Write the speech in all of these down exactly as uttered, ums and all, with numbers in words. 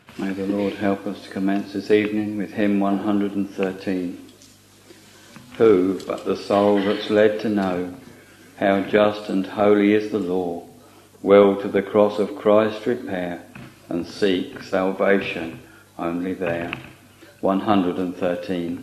May the Lord help us to commence this evening with hymn one hundred thirteen. Who but the soul that's led to know how just and holy is the law, will to the cross of Christ repair and seek salvation only there. one hundred thirteen.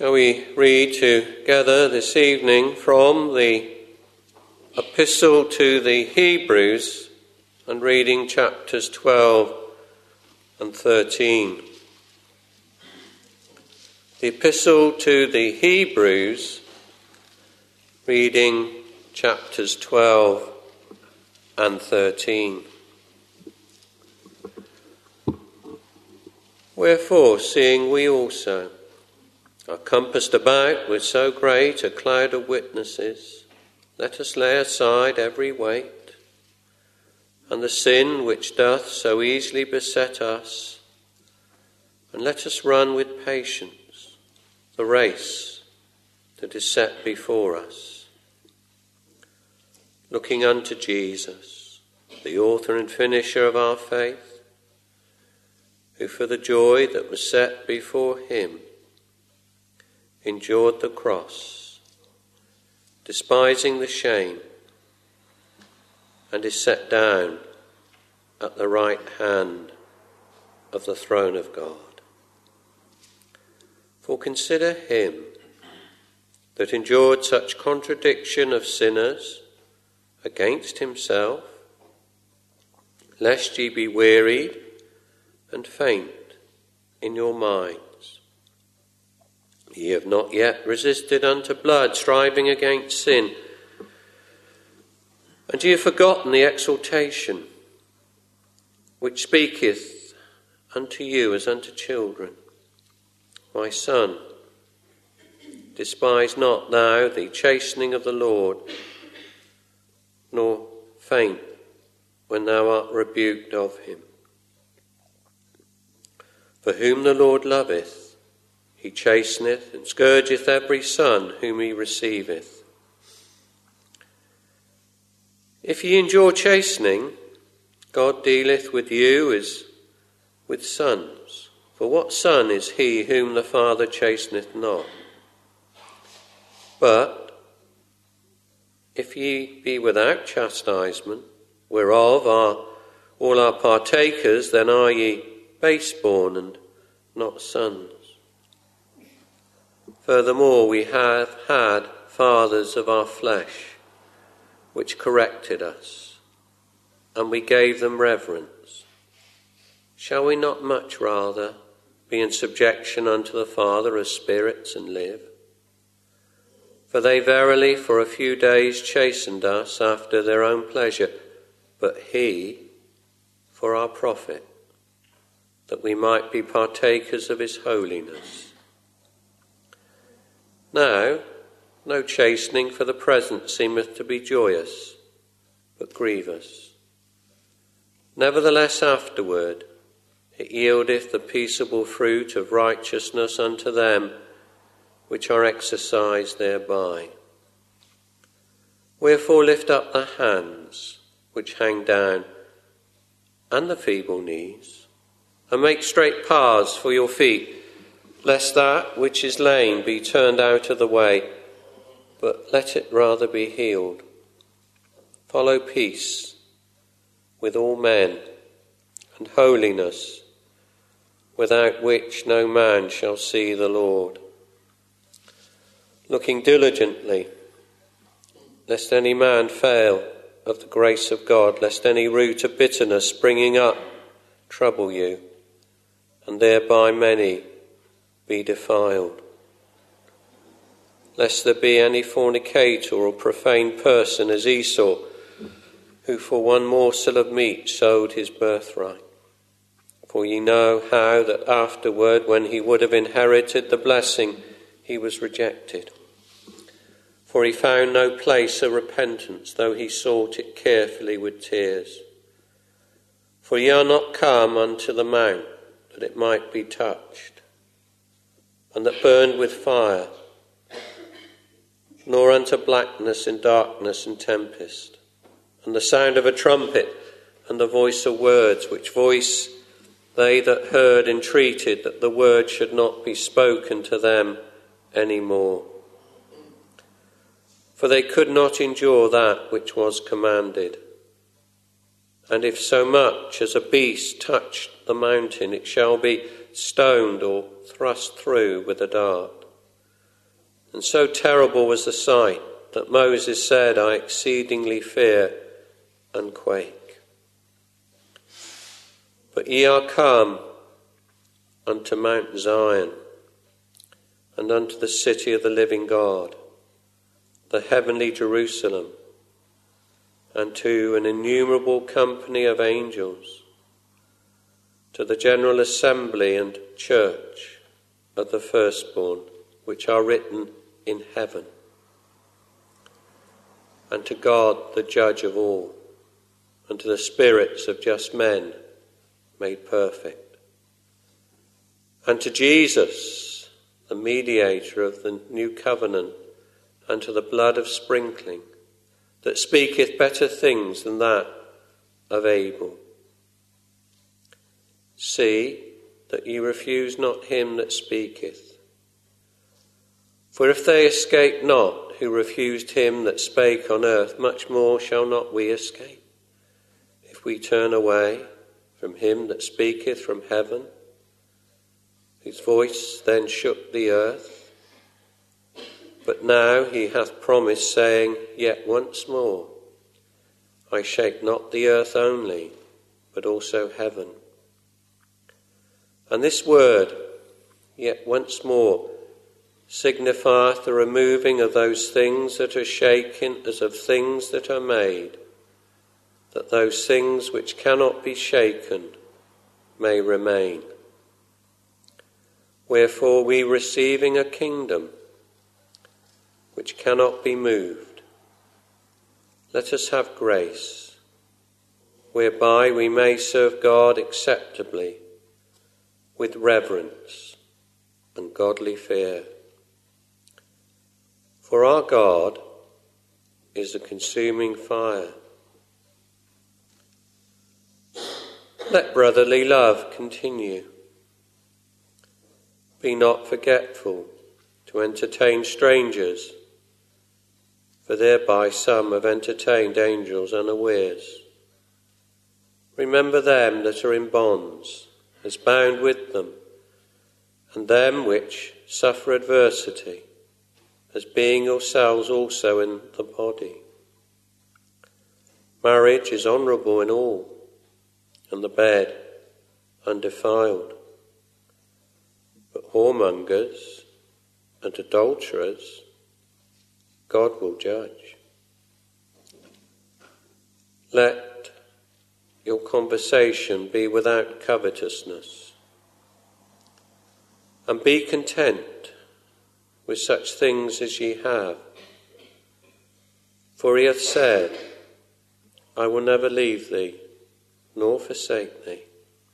Shall we read together this evening from the Epistle to the Hebrews, and reading chapters twelve and thirteen. The Epistle to the Hebrews, reading chapters twelve and thirteen. Wherefore, seeing we also are compassed about with so great a cloud of witnesses, let us lay aside every weight, and the sin which doth so easily beset us, and let us run with patience the race that is set before us, looking unto Jesus, the author and finisher of our faith, who for the joy that was set before him endured the cross, despising the shame, and is set down at the right hand of the throne of God. For consider him that endured such contradiction of sinners against himself, lest ye be wearied and faint in your minds. Ye have not yet resisted unto blood, striving against sin, and ye have forgotten the exhortation which speaketh unto you as unto children. My son, despise not thou the chastening of the Lord, nor faint when thou art rebuked of him. For whom the Lord loveth, he chasteneth and scourgeth every son whom he receiveth. If ye endure chastening, God dealeth with you as with sons. For what son is he whom the Father chasteneth not? But if ye be without chastisement, whereof are all are partakers, then are ye baseborn and not sons. Furthermore, we have had fathers of our flesh, which corrected us, and we gave them reverence. Shall we not much rather be in subjection unto the Father of spirits and live? For they verily for a few days chastened us after their own pleasure, but he for our profit, that we might be partakers of his holiness. Now, no chastening for the present seemeth to be joyous, but grievous. Nevertheless afterward it yieldeth the peaceable fruit of righteousness unto them which are exercised thereby. Wherefore lift up the hands which hang down, and the feeble knees, and make straight paths for your feet, lest that which is lame be turned out of the way, but let it rather be healed. Follow peace with all men, and holiness, without which no man shall see the Lord. Looking diligently, lest any man fail of the grace of God, lest any root of bitterness springing up trouble you, and thereby many be defiled. Lest there be any fornicator or profane person as Esau, who for one morsel of meat sold his birthright. For ye know how that afterward, when he would have inherited the blessing, he was rejected. For he found no place of repentance, though he sought it carefully with tears. For ye are not come unto the mount, that it might be touched, and that burned with fire, nor unto blackness and darkness and tempest, and the sound of a trumpet, and the voice of words, which voice they that heard entreated that the word should not be spoken to them any more. For they could not endure that which was commanded. And if so much as a beast touched the mountain, it shall be stoned or thrust through with a dart. And so terrible was the sight that Moses said, I exceedingly fear and quake. But ye are come unto Mount Zion, and unto the city of the living God, the heavenly Jerusalem, and to an innumerable company of angels, to the general assembly and church of the firstborn, which are written in heaven, and to God the judge of all, and to the spirits of just men made perfect, and to Jesus, the mediator of the new covenant, and to the blood of sprinkling, that speaketh better things than that of Abel. See that ye refuse not him that speaketh. For if they escape not who refused him that spake on earth, much more shall not we escape, if we turn away from him that speaketh from heaven, whose voice then shook the earth. But now he hath promised, saying, Yet once more I shake not the earth only, but also heaven. And this word, yet once more, signifieth the removing of those things that are shaken as of things that are made, that those things which cannot be shaken may remain. Wherefore we, receiving a kingdom which cannot be moved, let us have grace, whereby we may serve God acceptably, with reverence and godly fear. For our God is a consuming fire. Let brotherly love continue. Be not forgetful to entertain strangers, for thereby some have entertained angels unawares. Remember them that are in bonds, as bound with them, and them which suffer adversity, as being yourselves also in the body. Marriage is honourable in all, and the bed undefiled. But whoremongers and adulterers God will judge. Let your conversation be without covetousness, and be content with such things as ye have. For he hath said, I will never leave thee, nor forsake thee.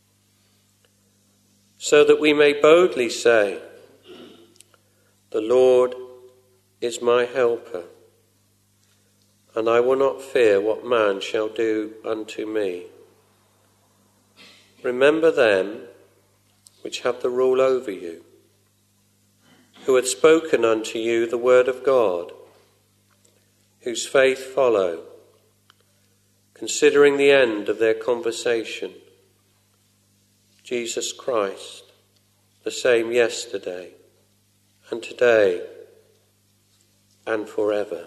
So that we may boldly say, the Lord is my helper, and I will not fear what man shall do unto me. Remember them which have the rule over you, who had spoken unto you the word of God, whose faith follow, considering the end of their conversation, Jesus Christ, the same yesterday and today and forever.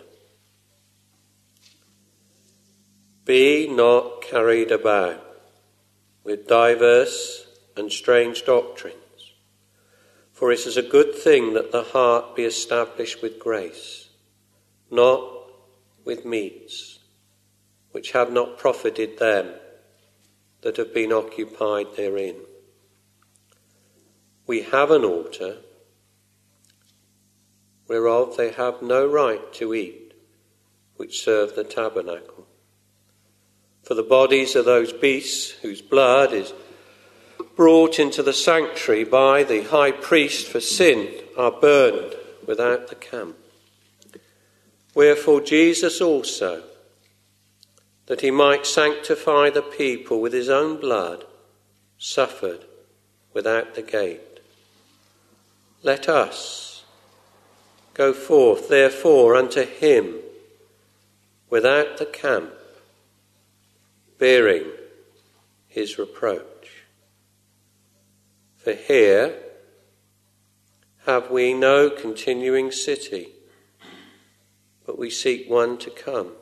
Be not carried about with diverse and strange doctrines, for it is a good thing that the heart be established with grace, not with meats, which have not profited them that have been occupied therein. We have an altar, whereof they have no right to eat, which serve the tabernacle. For the bodies of those beasts whose blood is brought into the sanctuary by the high priest for sin are burned without the camp. Wherefore Jesus also, that he might sanctify the people with his own blood, suffered without the gate. Let us go forth therefore unto him without the camp, bearing his reproach. For here have we no continuing city, but we seek one to come.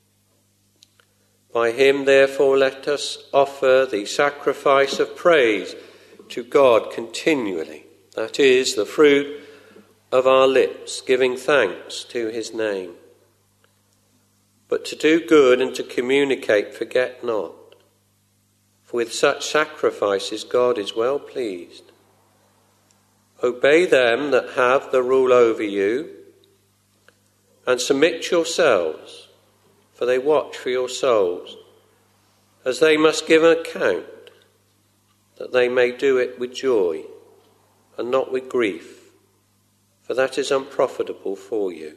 By him, therefore, let us offer the sacrifice of praise to God continually, that is, the fruit of our lips, giving thanks to his name. But to do good and to communicate, forget not, for with such sacrifices God is well pleased. Obey them that have the rule over you, and submit yourselves, for they watch for your souls, as they must give an account, that they may do it with joy and not with grief, for that is unprofitable for you.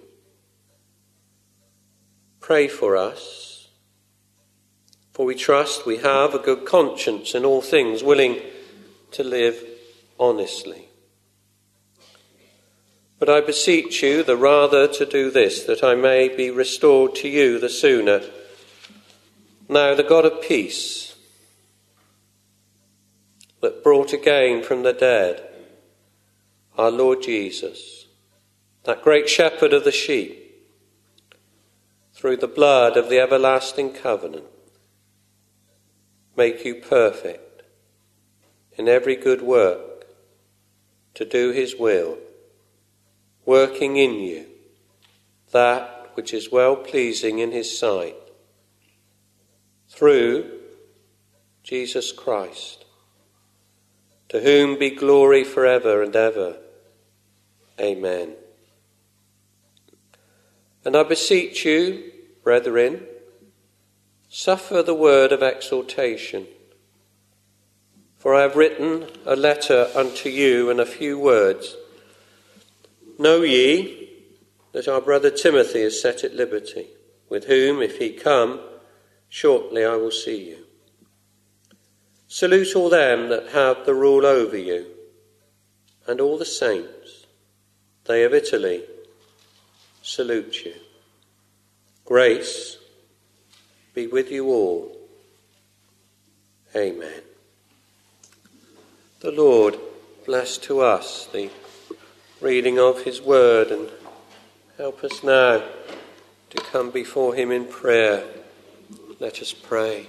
Pray for us, for we trust we have a good conscience in all things, willing to live honestly. But I beseech you the rather to do this, that I may be restored to you the sooner. Now the God of peace, that brought again from the dead our Lord Jesus, that great shepherd of the sheep, through the blood of the everlasting covenant, make you perfect in every good work to do his will, working in you that which is well-pleasing in his sight, through Jesus Christ, to whom be glory forever and ever. Amen. And I beseech you, brethren, suffer the word of exhortation. For I have written a letter unto you in a few words. Know ye that our brother Timothy is set at liberty, with whom, if he come, shortly I will see you. Salute all them that have the rule over you, and all the saints. They of Italy salute you. Grace be with you all. Amen. The Lord bless to us the reading of his word, and help us now to come before him in prayer. Let us pray.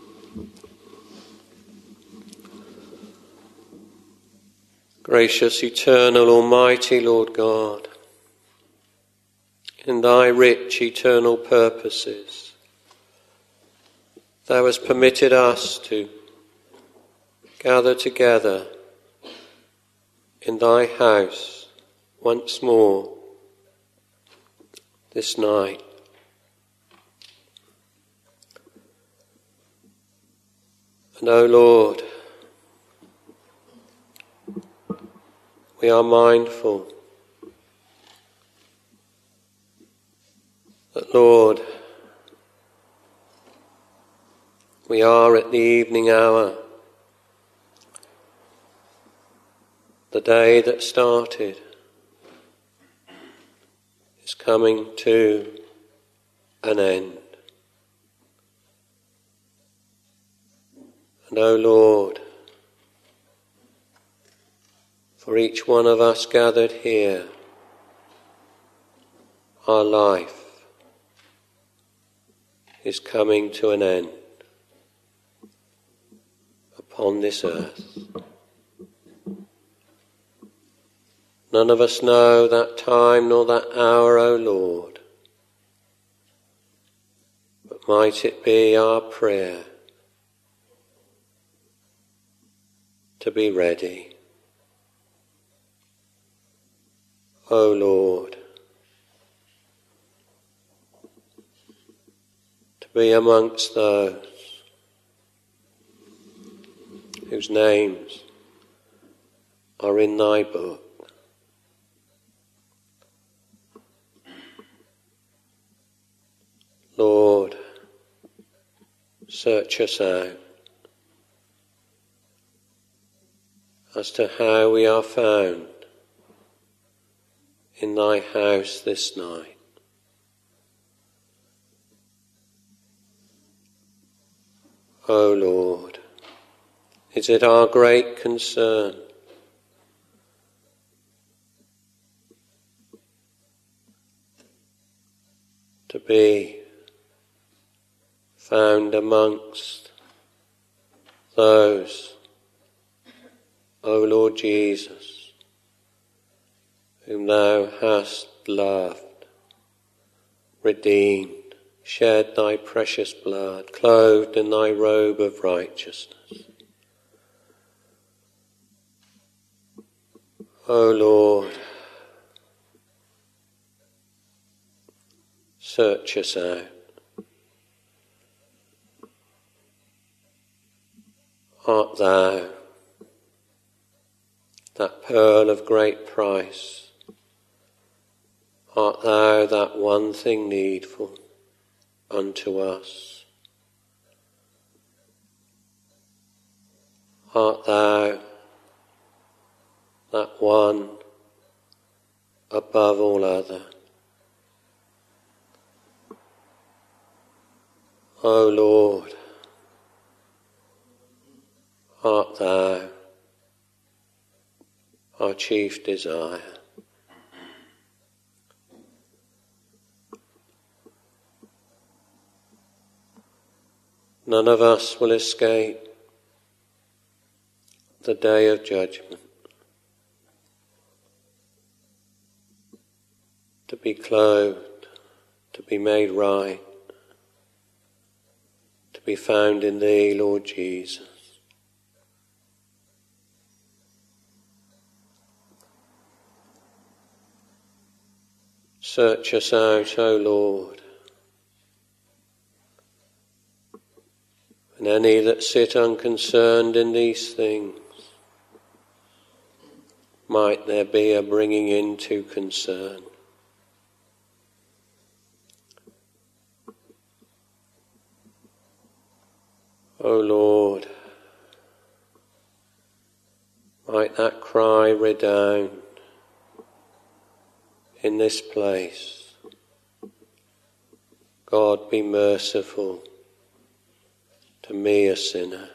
Gracious, eternal, almighty Lord God, in thy rich eternal purposes, thou hast permitted us to gather together in thy house once more this night. And, O Lord, we are mindful that, Lord, we are at the evening hour, the day that started is coming to an end. And, O Lord, for each one of us gathered here, our life is coming to an end upon this earth. None of us know that time nor that hour, O Lord, but might it be our prayer to be ready. O Lord, to be amongst those whose names are in thy book. Lord, search us out as to how we are found in thy house this night. O Lord, is it our great concern be found amongst those, O Lord Jesus, whom thou hast loved, redeemed, shed thy precious blood, clothed in thy robe of righteousness. O Lord, search us out. Art thou that pearl of great price? Art thou that one thing needful unto us? Art thou that one above all other? O Lord, art thou our chief desire? None of us will escape the day of judgment, to be clothed, to be made right, to be found in thee, Lord Jesus. Search us out, O Lord, and any that sit unconcerned in these things, might there be a bringing into concern. O Lord, might that cry redound in this place, God be merciful to me, a sinner.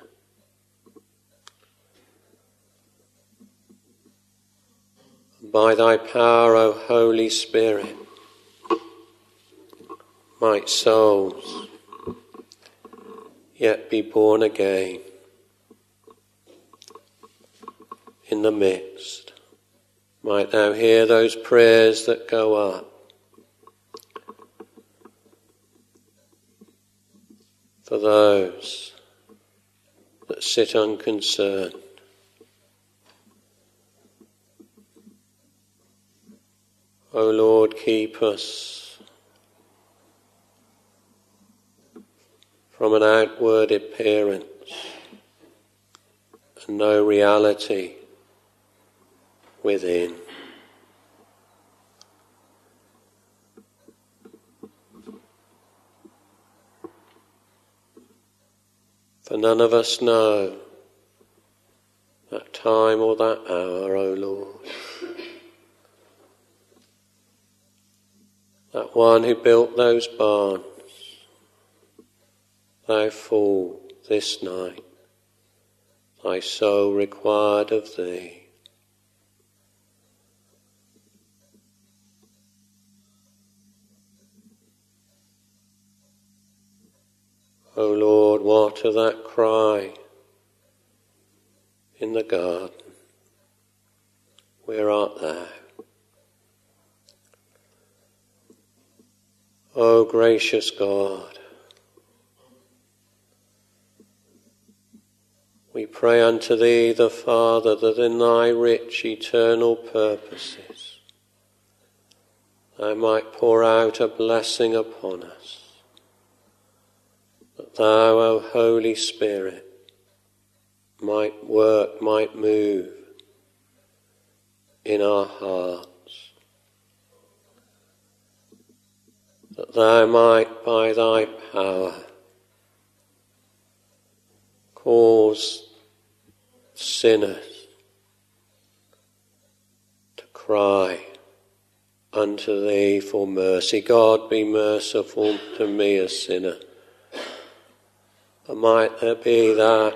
By thy power, O Holy Spirit, might souls yet be born again in the midst. Might thou hear those prayers that go up for those that sit unconcerned. O Lord, keep us from an outward appearance and no reality within. For none of us know that time or that hour, O Lord. That one who built those barns, thou fool, this night, thy soul required of thee. O Lord, what of that cry in the garden? Where art thou? O gracious God, we pray unto thee, the Father, that in thy rich eternal purposes thou might pour out a blessing upon us, that thou, O Holy Spirit, might work, might move in our hearts, that thou might by thy power cause sinners to cry unto thee for mercy. God, be merciful to me, a sinner. And might there be that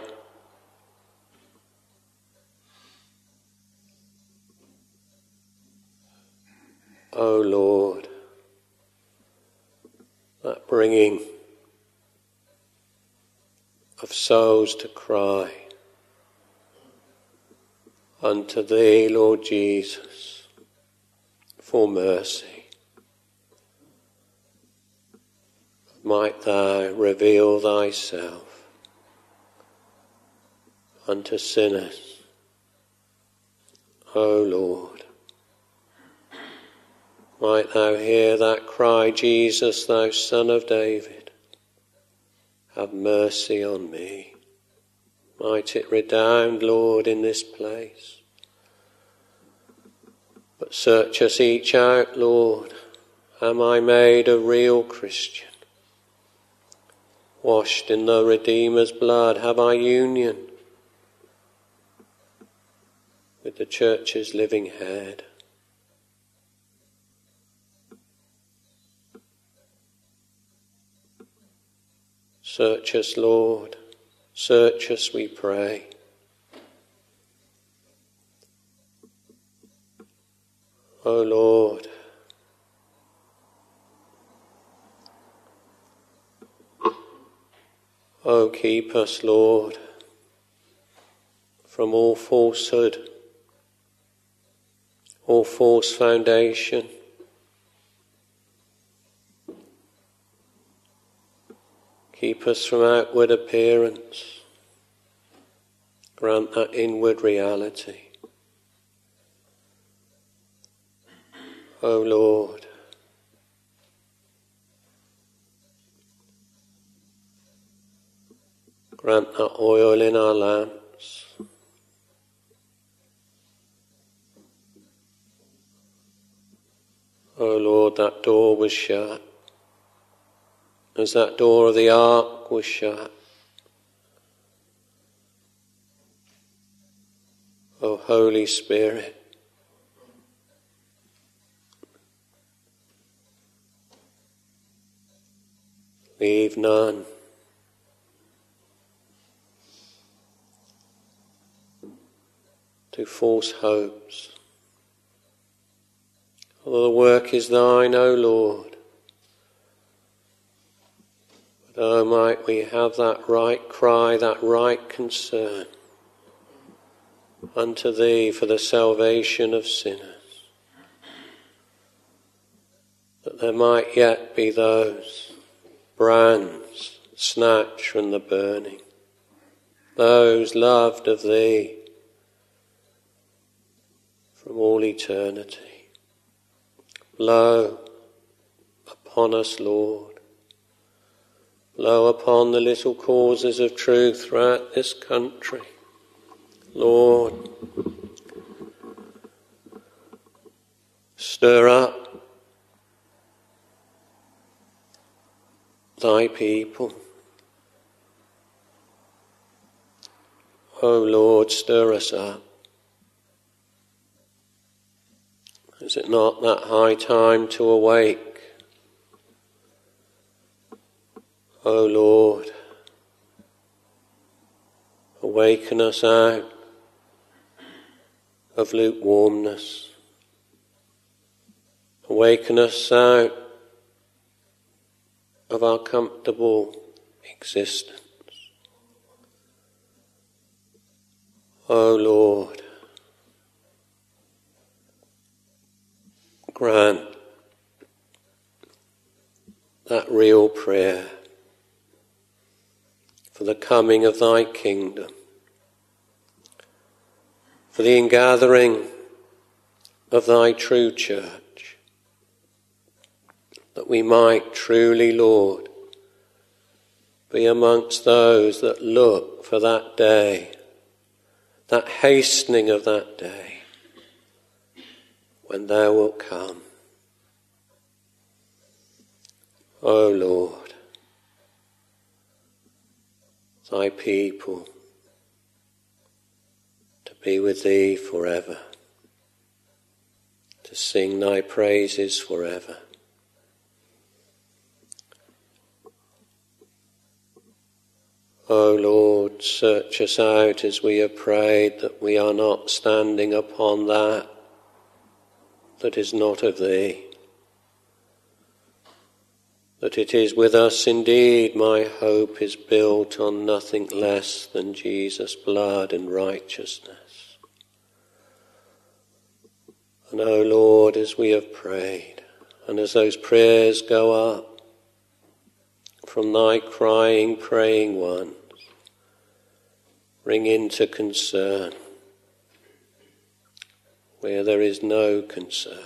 O Lord, bringing of souls to cry unto thee, Lord Jesus, for mercy. Might thou reveal thyself unto sinners, O Lord. Might thou hear that cry, Jesus, thou Son of David, have mercy on me. Might it redound, Lord, in this place. But search us each out, Lord. Am I made a real Christian? Washed in the Redeemer's blood, have I union with the Church's living head? Search us, Lord. Search us, we pray. O Lord, O keep us, Lord, from all falsehood, all false foundation. Keep us from outward appearance. Grant that inward reality. O Lord, grant that oil in our lamps. O Lord, that door was shut, as that door of the ark was shut. O Holy Spirit, leave none to false hopes. Although the work is thine, O Lord, but oh, might we have that right cry, that right concern unto thee for the salvation of sinners, that there might yet be those brands snatched from the burning, those loved of thee from all eternity. Blow upon us, Lord. Blow upon the little causes of truth throughout this country. Lord, stir up thy people. O Lord, stir us up. Is it not that high time to awake? O Lord, awaken us out of lukewarmness. Awaken us out of our comfortable existence. O Lord, grant that real prayer for the coming of thy kingdom, for the ingathering of thy true church, that we might truly, Lord, be amongst those that look for that day, that hastening of that day, when thou wilt come. O Lord, thy people to be with thee forever, to sing thy praises forever. O Lord, search us out as we have prayed, that we are not standing upon that that is not of thee. that it is with us indeed my hope is built on nothing less than Jesus' blood and righteousness. And O Lord, as we have prayed, and as those prayers go up from thy crying, praying ones, bring into concern where there is no concern.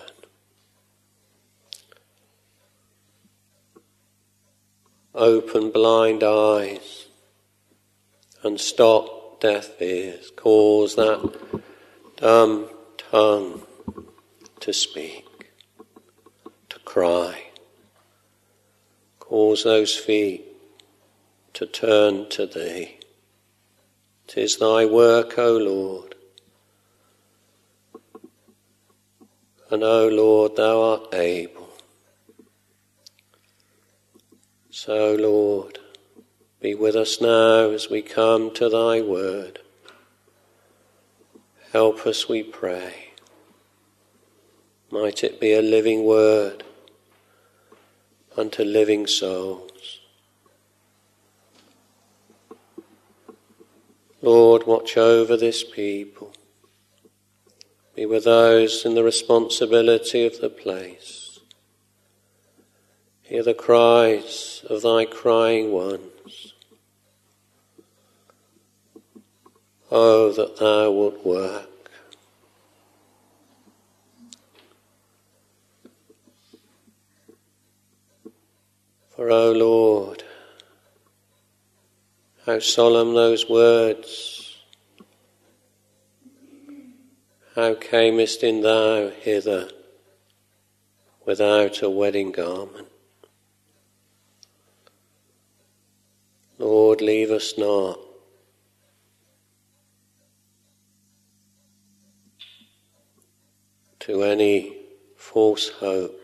Open blind eyes and stop deaf ears. Cause that dumb tongue to speak, to cry. Cause those feet to turn to thee. 'Tis thy work, O Lord. And O Lord, thou art able. So, Lord, be with us now as we come to thy word. Help us, we pray. Might it be a living word unto living souls. Lord, watch over this people. Be with those in the responsibility of the place. Hear the cries of thy crying ones. Oh, that thou wilt work. For, O Lord, how solemn those words. How camest in thou hither without a wedding garment? Lord, leave us not. To any false hope.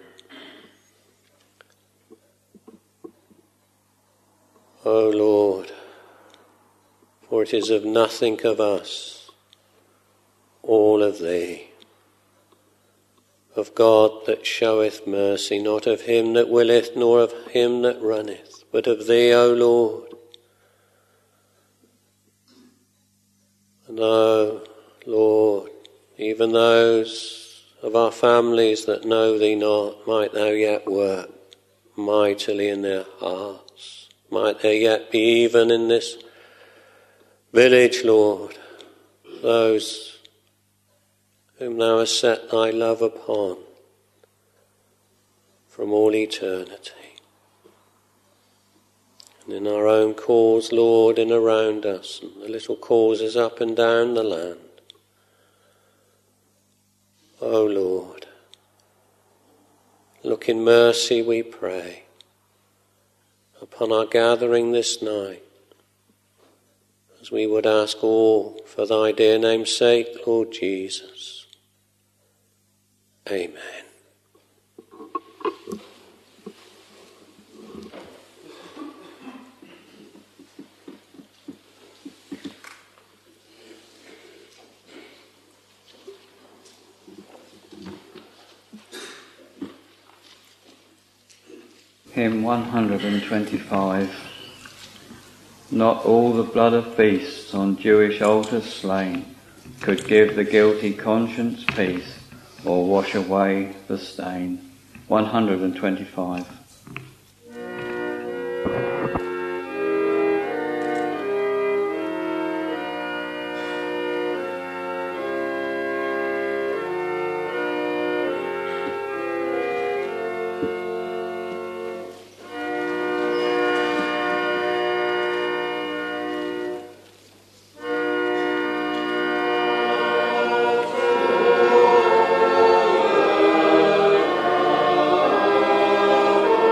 O Lord, for it is of nothing of us, all of thee. Of God that showeth mercy, not of him that willeth, nor of him that runneth, but of thee, O Lord. And O Lord, even those of our families that know thee not, might thou yet work mightily in their hearts. Might there yet be even in this village, Lord, those whom thou hast set thy love upon from all eternity. And in our own cause, Lord, and around us, and the little causes up and down the land. O Lord, look in mercy, we pray, upon our gathering this night, as we would ask all for thy dear name's sake, Lord Jesus. Amen. Hymn one hundred twenty-five. Not all the blood of beasts on Jewish altars slain could give the guilty conscience peace or wash away the stain. one hundred twenty-five. Oh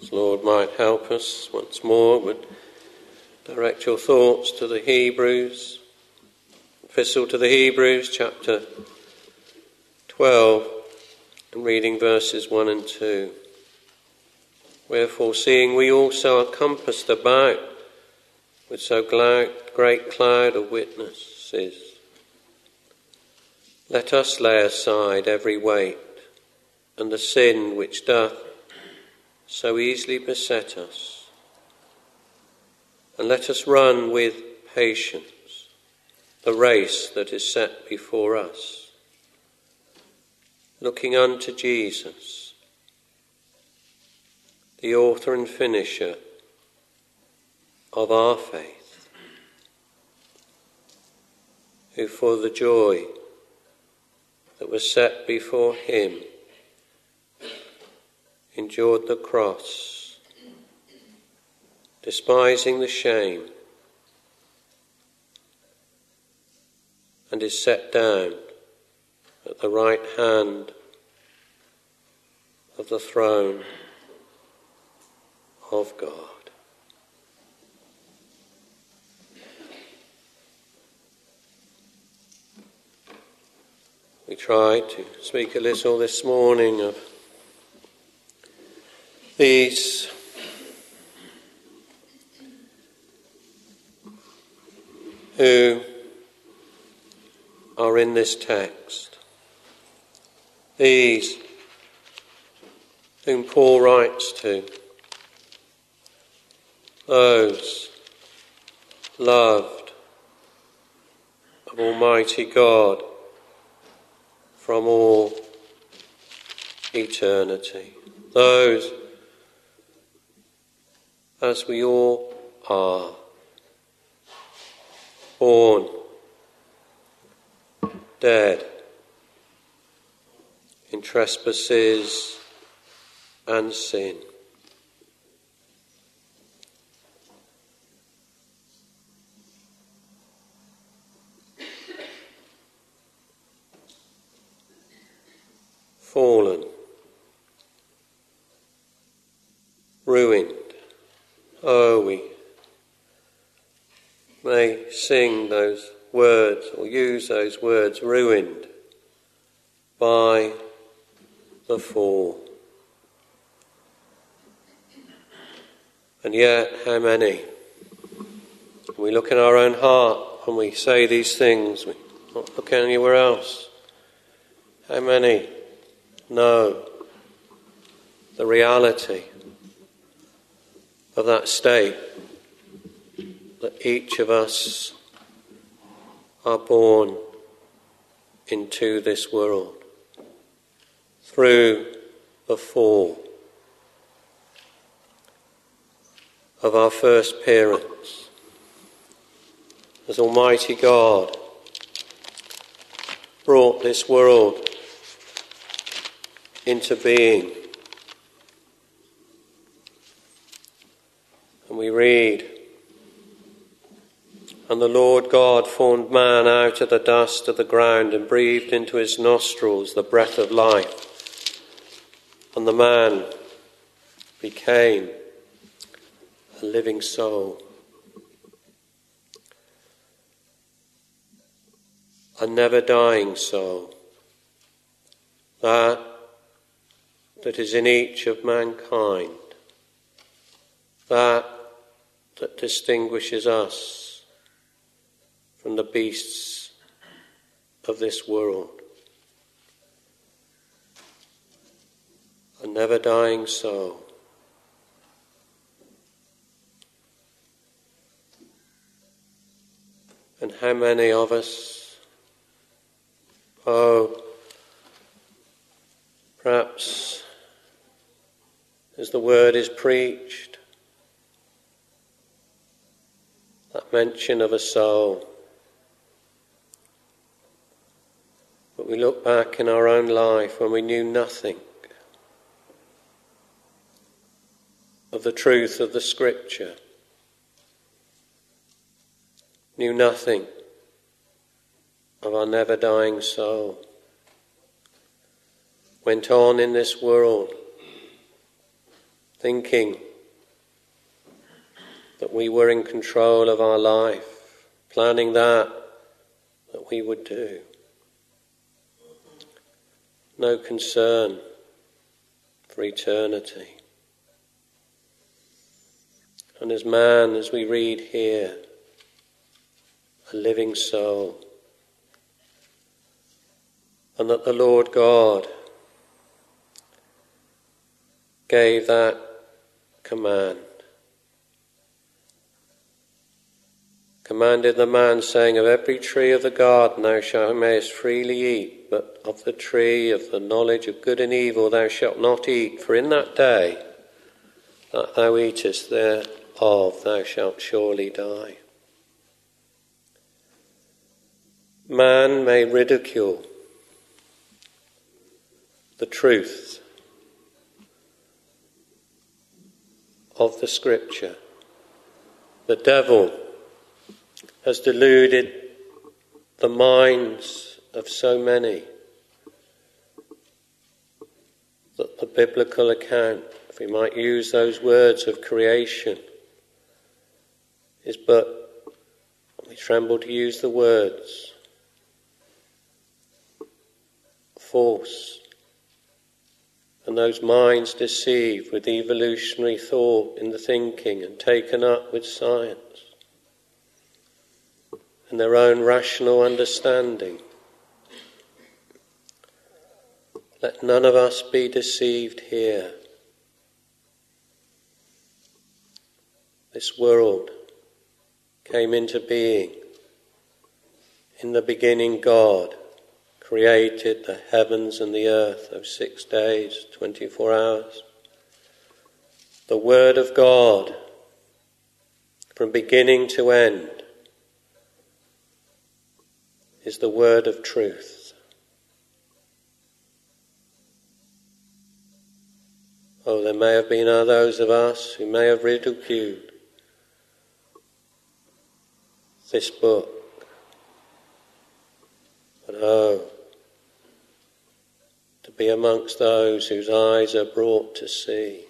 The Lord might help us once more, would direct your thoughts to the Hebrews, Epistle to the Hebrews, chapter twelve, and reading verses one and two. Wherefore, seeing we also are compassed about with so great cloud of witnesses, let us lay aside every weight and the sin which doth so easily beset us, and let us run with patience the race that is set before us, looking unto Jesus, the author and finisher of our faith, who for the joy that was set before him endured the cross, despising the shame, and is set down at the right hand of the throne of God. We tried to speak a little this morning of these who are in this text, these whom Paul writes to, those loved of Almighty God from all eternity, those, as we all are, born, dead in trespasses and sin. Fallen, ruined. Oh, we may sing those words or use those words, ruined by the fall. And yet, how many? We look in our own heart and we say these things, we don't look anywhere else. How many know the reality of that state, that each of us are born into this world through the fall of our first parents, as Almighty God brought this world into being. And we read, and the Lord God formed man out of the dust of the ground and breathed into his nostrils the breath of life. And the man became a living soul. A never dying soul. That that is in each of mankind. That that distinguishes us from the beasts of this world. A never dying soul. And how many of us, oh, perhaps as the word is preached, that mention of a soul, but we look back in our own life when we knew nothing of the truth of the Scripture, knew nothing of our never dying soul, went on in this world thinking that we were in control of our life, planning that that we would do. No concern for eternity. And as man, as we read here, a living soul, and that the Lord God gave that command. Commanded the man, saying, of every tree of the garden thou shalt mayest freely eat, but of the tree of the knowledge of good and evil thou shalt not eat, for in that day that thou eatest thereof thou shalt surely die. Man may ridicule the truth of the Scripture. The devil has deluded the minds of so many that the biblical account, if we might use those words of creation, is but, we tremble to use the words, false. And those minds deceived with evolutionary thought in the thinking and taken up with science and their own rational understanding. Let none of us be deceived here. This world came into being. In the beginning, God created the heavens and the earth of six days, twenty-four hours. The Word of God, from beginning to end, is the word of truth. Oh, there may have been those of us who may have ridiculed this book. But oh, to be amongst those whose eyes are brought to see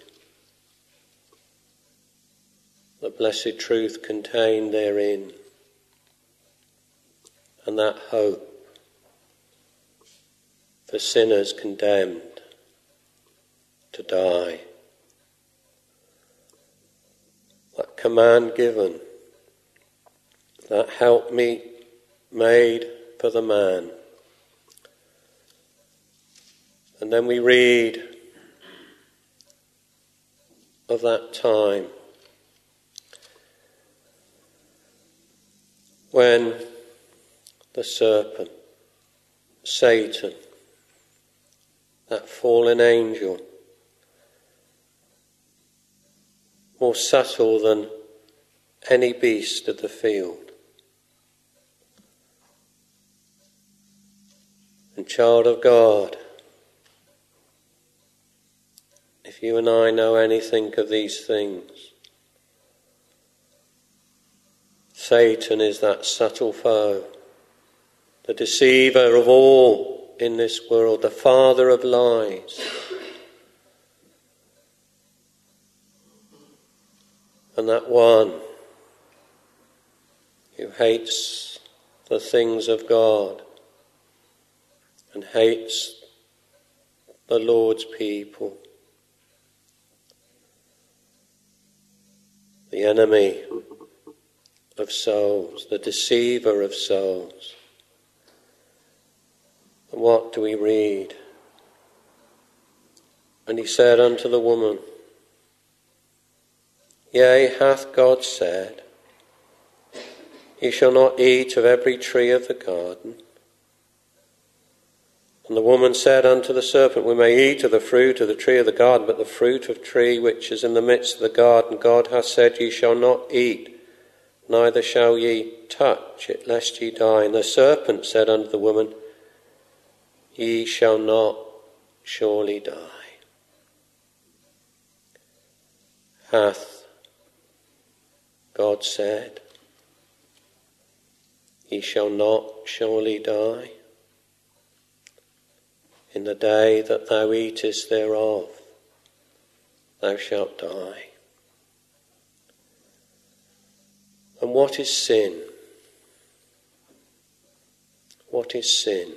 the blessed truth contained therein, and that hope for sinners condemned to die. That command given, that helpmeet made for the man. And then we read of that time when the serpent, Satan, that fallen angel, more subtle than any beast of the field, and child of God, if you and I know anything of these things, Satan is that subtle foe, the deceiver of all in this world, the father of lies. And that one who hates the things of God and hates the Lord's people. The enemy of souls, the deceiver of souls. And what do we read? And he said unto the woman, Yea, hath God said, Ye shall not eat of every tree of the garden? And the woman said unto the serpent, We may eat of the fruit of the tree of the garden, but the fruit of tree which is in the midst of the garden, God hath said, Ye shall not eat, neither shall ye touch it, lest ye die. And the serpent said unto the woman, Ye shall not surely die. Hath God said, Ye shall not surely die? In the day that thou eatest thereof, thou shalt die. And what is sin? What is sin?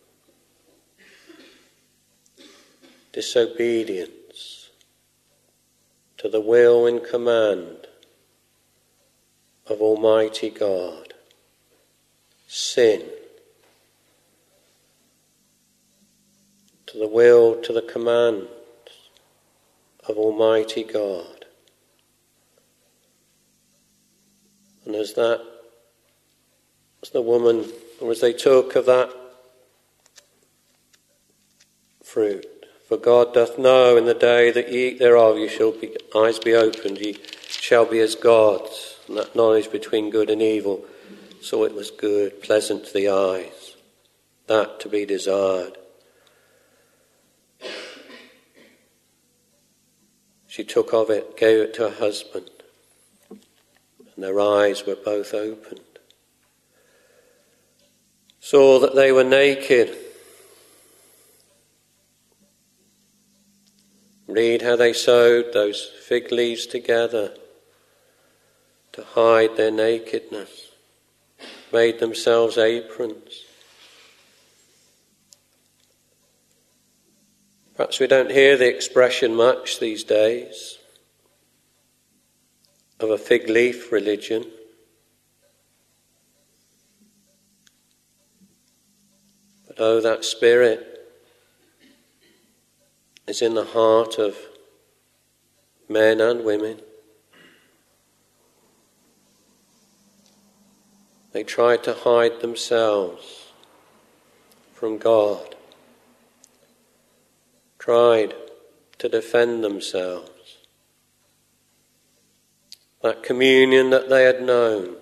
Disobedience to the will and command of Almighty God. Sin to the will, to the command of Almighty God. And as that, as the woman, or as they took of that fruit, for God doth know in the day that ye eat thereof, ye shall be, eyes be opened, ye shall be as gods, and that knowledge between good and evil. So it was good, pleasant to the eyes, that to be desired. She took of it, gave it to her husband, and their eyes were both opened. Saw that they were naked. Read how they sewed those fig leaves together to hide their nakedness, made themselves aprons. Perhaps we don't hear the expression much these days of a fig leaf religion. But oh, that spirit is in the heart of men and women. They tried to hide themselves from God, tried to defend themselves. That communion that they had known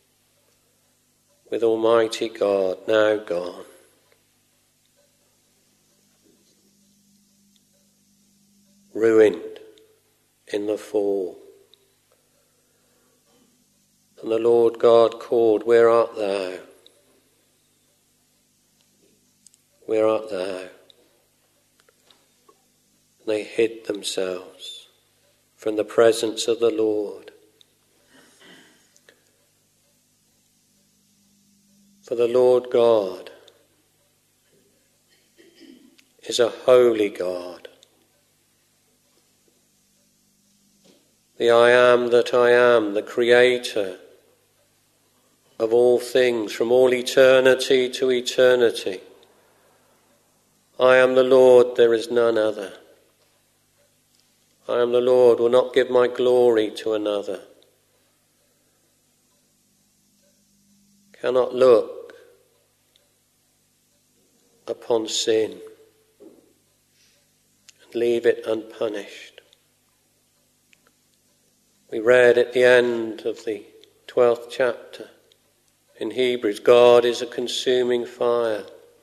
with Almighty God, now gone. Ruined in the fall. And the Lord God called, where art thou? Where art thou? And they hid themselves from the presence of the Lord. For the Lord God is a holy God. The I am that I am, the Creator of all things, from all eternity to eternity. I am the Lord, there is none other. I am the Lord, will not give my glory to another. Cannot look upon sin and leave it unpunished. We read at the end of the twelfth chapter in Hebrews, God is a consuming fire.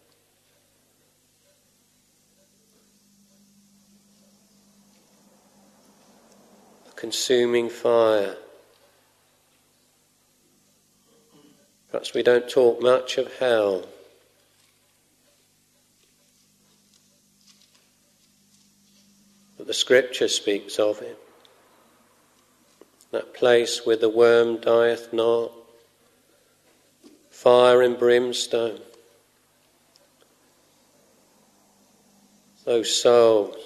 A consuming fire. Perhaps we don't talk much of hell. But the Scripture speaks of it. That place where the worm dieth not, fire and brimstone. Those souls,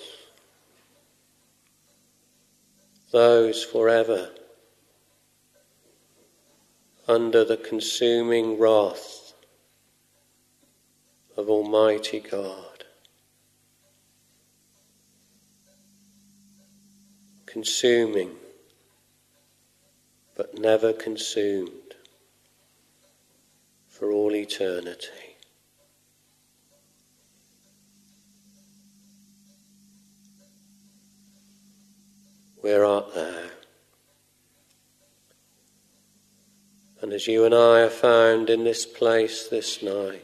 those forever under the consuming wrath of Almighty God. Consuming, but never consumed for all eternity. Where art thou? And as you and I are found in this place this night,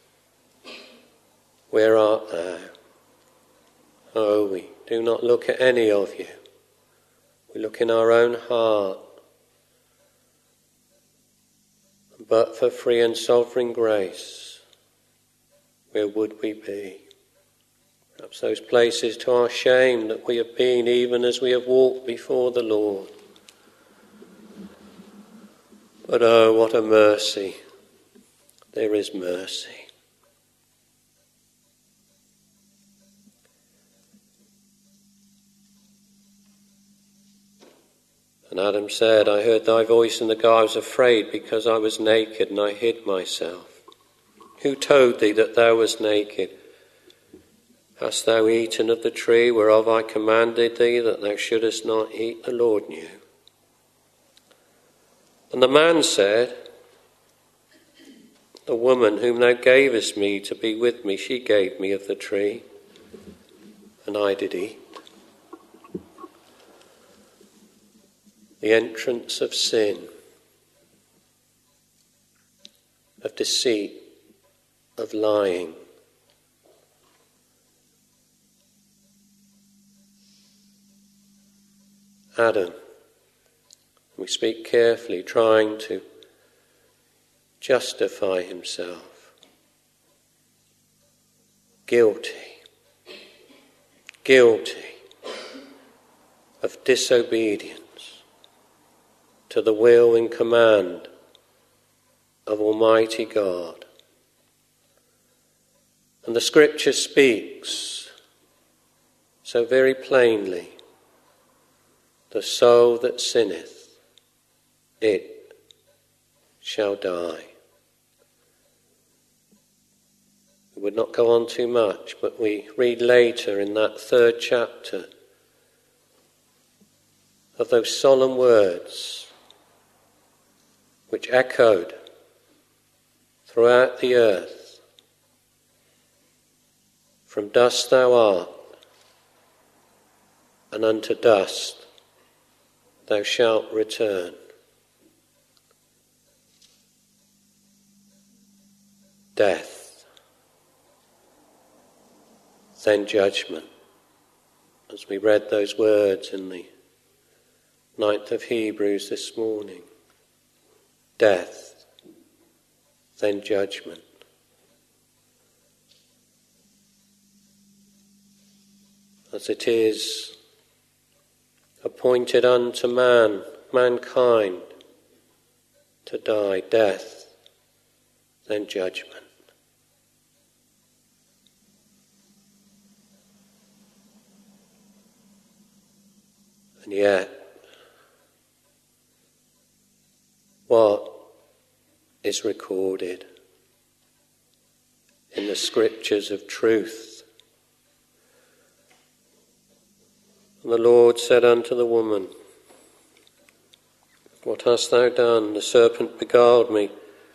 where art thou? Oh, we do not look at any of you. We look in our own heart. But for free and sovereign grace, where would we be? Perhaps those places to our shame that we have been even as we have walked before the Lord. But oh, what a mercy. There is mercy. And Adam said, I heard thy voice in the garden. I was afraid because I was naked and I hid myself. Who told thee that thou wast naked? Hast thou eaten of the tree whereof I commanded thee that thou shouldest not eat? The Lord knew. And the man said, the woman whom thou gavest me to be with me, she gave me of the tree, and I did eat. The entrance of sin, of deceit, of lying. Adam, we speak carefully, trying to justify himself. Guilty, guilty of disobedience to the will and command of Almighty God. And the Scripture speaks so very plainly, the soul that sinneth, it shall die. We would not go on too much, but we read later in that third chapter of those solemn words which echoed throughout the earth. From dust thou art, and unto dust thou shalt return. Death, then judgment. As we read those words in the ninth of Hebrews this morning. Death, then judgment. As it is appointed unto man, mankind, to die, death, then judgment. And yet, what is recorded in the Scriptures of truth? And the Lord said unto the woman, what hast thou done? The serpent beguiled me.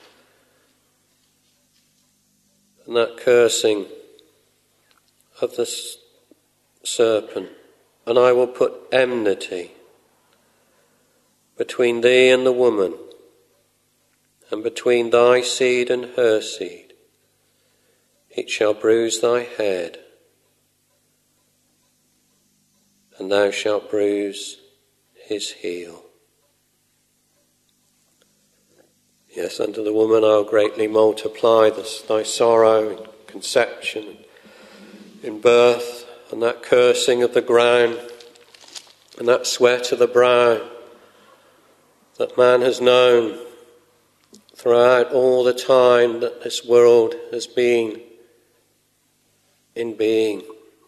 And that cursing of the s- serpent, and I will put enmity between thee and the woman, and between thy seed and her seed. It shall bruise thy head, and thou shalt bruise his heel. Yes, unto the woman I'll greatly multiply this, thy sorrow in conception, in birth, and that cursing of the ground, and that sweat of the brow that man has known throughout all the time that this world has been in being.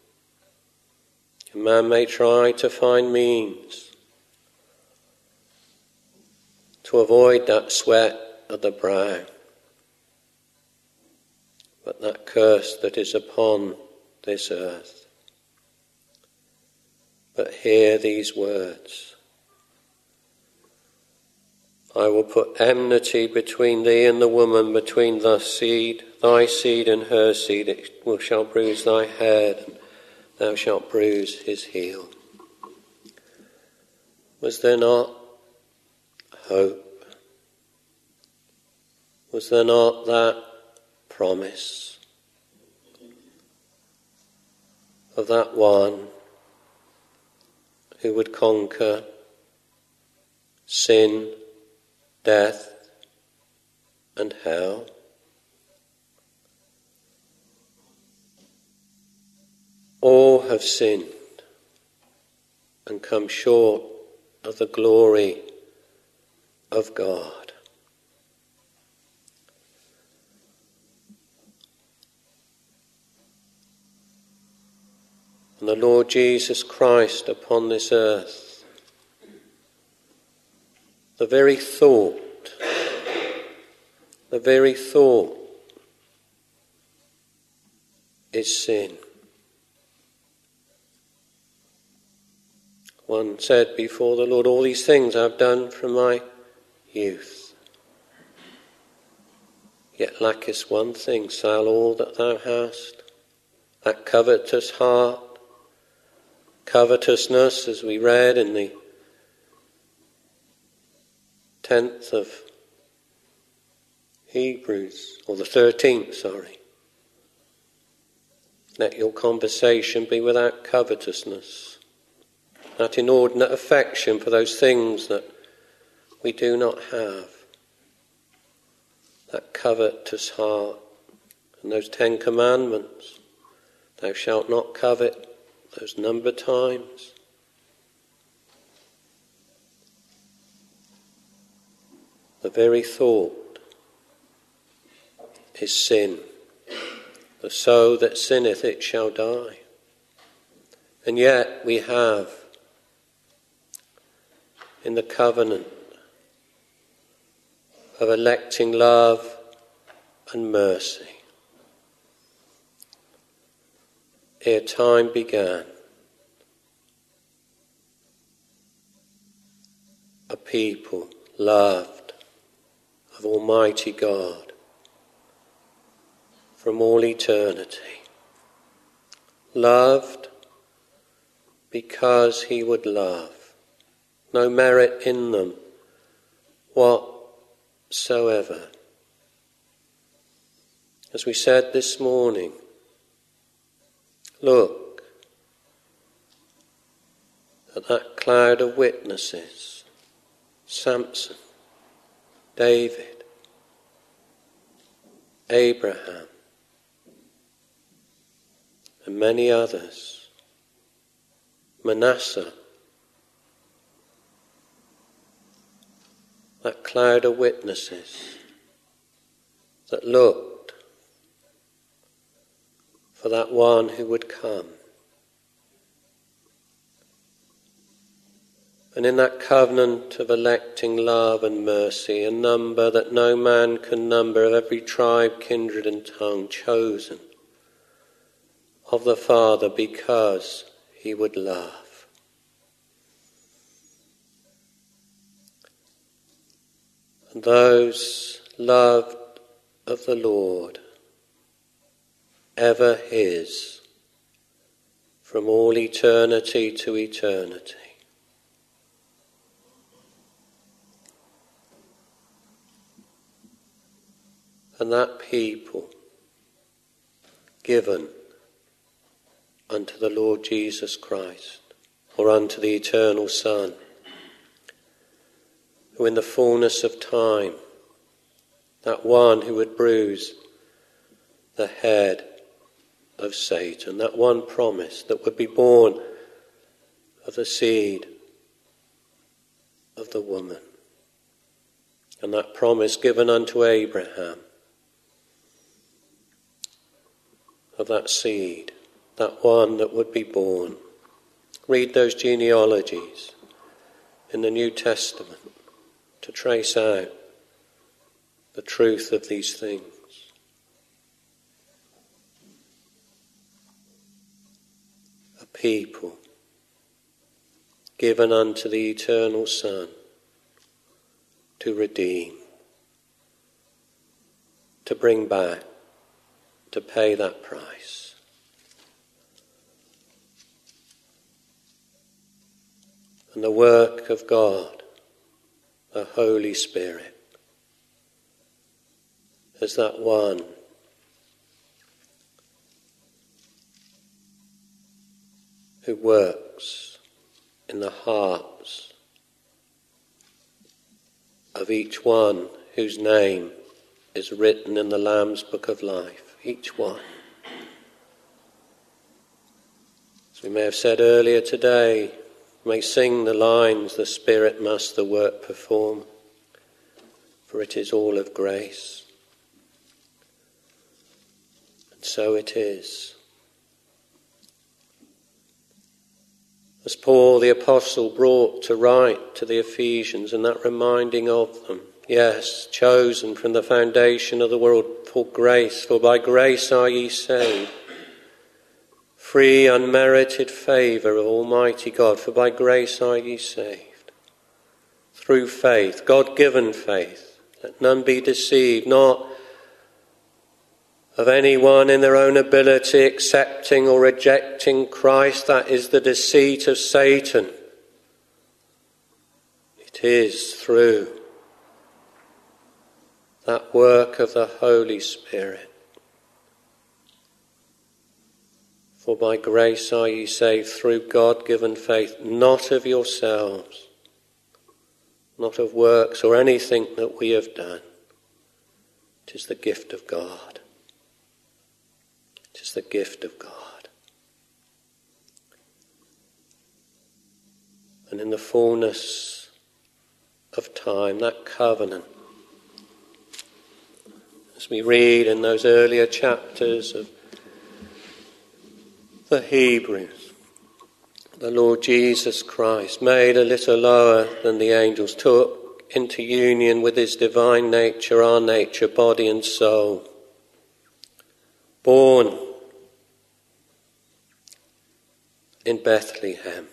And man may try to find means to avoid that sweat of the brow, but that curse that is upon this earth. But hear these words. I will put enmity between thee and the woman, between the seed, thy seed and her seed. It will, shall bruise thy head, and thou shalt bruise his heel. Was there not hope? Was there not that promise of that one who would conquer sin, death, and hell? All have sinned and come short of the glory of God. And the Lord Jesus Christ upon this earth, the very thought, the very thought is sin. One said before the Lord, all these things I've done from my youth. Yet lackest one thing, sell all that thou hast, that covetous heart, covetousness, as we read in the tenth of Hebrews, or the thirteenth, sorry. Let your conversation be without covetousness, that inordinate affection for those things that we do not have, that covetous heart, and those Ten Commandments, thou shalt not covet, those number times. The very thought is sin. The soul that sinneth, it shall die. And yet we have in the covenant of electing love and mercy, ere time began, a people loved of Almighty God from all eternity, loved because he would love, no merit in them whatsoever. As we said this morning, look at that cloud of witnesses: Samson, David, Abraham, and many others, Manasseh. That cloud of witnesses that looked for that one who would come. And in that covenant of electing love and mercy, a number that no man can number, of every tribe, kindred and tongue, chosen of the Father because he would love. And those loved of the Lord, ever his, from all eternity to eternity. And that people given unto the Lord Jesus Christ, or unto the eternal Son, who in the fullness of time, that one who would bruise the head of Satan, that one promise that would be born of the seed of the woman, and that promise given unto Abraham of that seed, that one that would be born. Read those genealogies in the New Testament to trace out the truth of these things. A people given unto the eternal Son to redeem, to bring back, to pay that price. And the work of God, the Holy Spirit, as that one who works in the hearts of each one whose name is written in the Lamb's Book of Life, each one. As we may have said earlier today, we may sing the lines, the Spirit must the work perform, for it is all of grace. And so it is. As Paul the Apostle brought to write to the Ephesians, and that reminding of them, yes, chosen from the foundation of the world for grace, for by grace are ye saved. Free, unmerited favour of Almighty God, for by grace are ye saved. Through faith, God-given faith, let none be deceived, not of anyone in their own ability accepting or rejecting Christ. That is the deceit of Satan. It is through that work of the Holy Spirit. For by grace are ye saved through God-given faith, not of yourselves, not of works or anything that we have done. It is the gift of God. It is the gift of God. And in the fullness of time, that covenant, as we read in those earlier chapters of the Hebrews, the Lord Jesus Christ, made a little lower than the angels, took into union with his divine nature, our nature, body and soul, born in Bethlehem.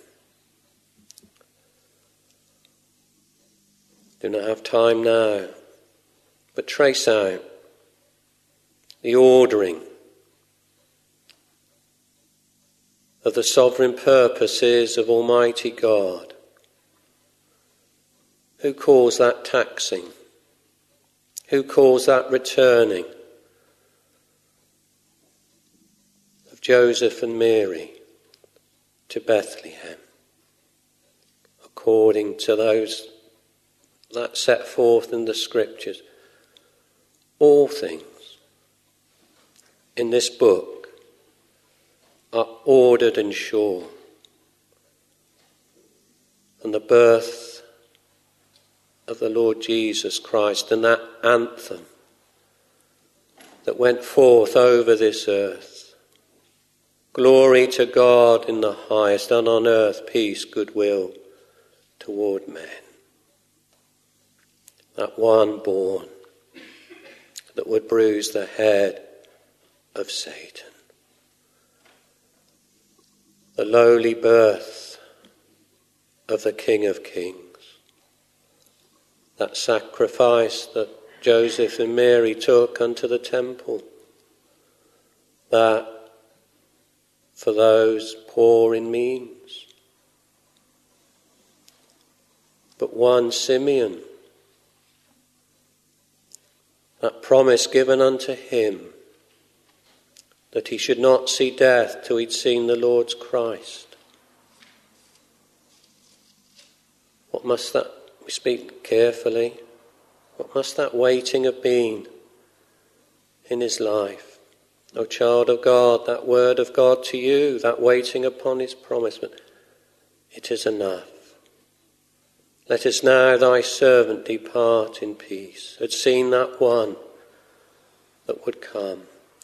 Do not have time now, but trace out the ordering of the sovereign purposes of Almighty God. Who calls that taxing? Who calls that returning of Joseph and Mary to Bethlehem, according to those that set forth in the Scriptures? All things in this book are ordered and sure. And the birth of the Lord Jesus Christ and that anthem that went forth over this earth, glory to God in the highest, and on earth peace, goodwill toward men. That one born that would bruise the head of Satan. The lowly birth of the King of Kings. That sacrifice that Joseph and Mary took unto the temple. That for those poor in means. But one Simeon, that promise given unto him, that he should not see death till he'd seen the Lord's Christ. What must that, we speak carefully, what must that waiting have been in his life? O child of God, that word of God to you, that waiting upon his promise, but it is enough. Let us now, thy servant, depart in peace. Had seen that one that would come.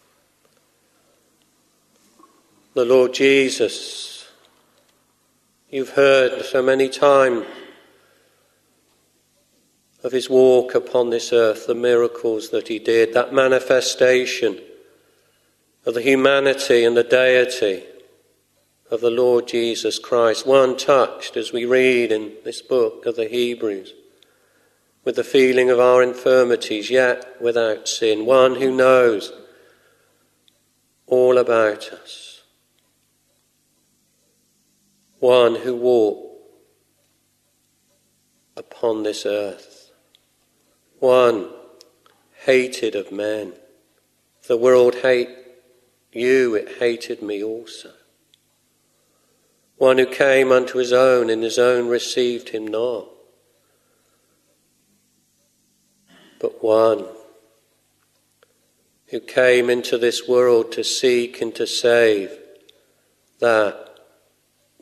The Lord Jesus, you've heard so many times of his walk upon this earth, the miracles that he did, that manifestation of the humanity and the deity of the Lord Jesus Christ. One touched, as we read in this book of the Hebrews, with the feeling of our infirmities, yet without sin. One who knows all about us. One who walked upon this earth. One hated of men. If the world hate you, it hated me also. One who came unto his own, and his own received him not. But one who came into this world to seek and to save that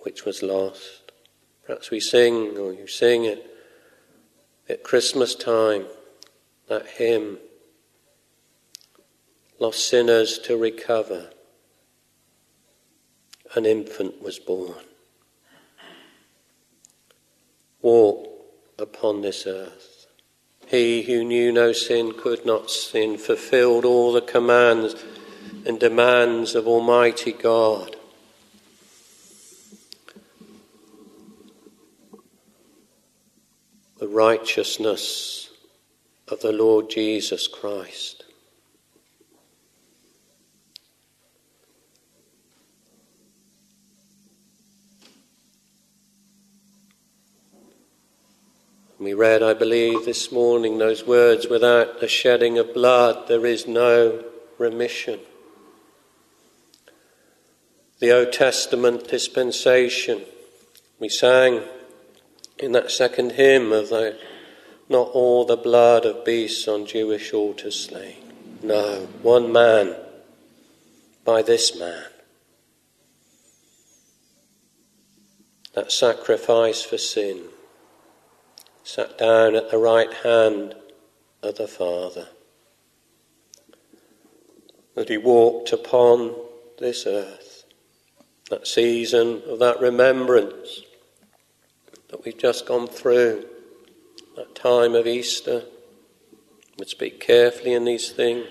which was lost. Perhaps we sing, or you sing it at Christmas time, that hymn, lost sinners to recover, an infant was born. Walk upon this earth. He who knew no sin, could not sin, fulfilled all the commands and demands of Almighty God. The righteousness of the Lord Jesus Christ. We read, I believe, this morning those words, without the shedding of blood there is no remission. The Old Testament dispensation, we sang in that second hymn of the, not all the blood of beasts on Jewish altars slain. No, one man by this man. That sacrifice for sin sat down at the right hand of the Father. That he walked upon this earth. That season of that remembrance that we've just gone through, that time of Easter. We'd speak carefully in these things.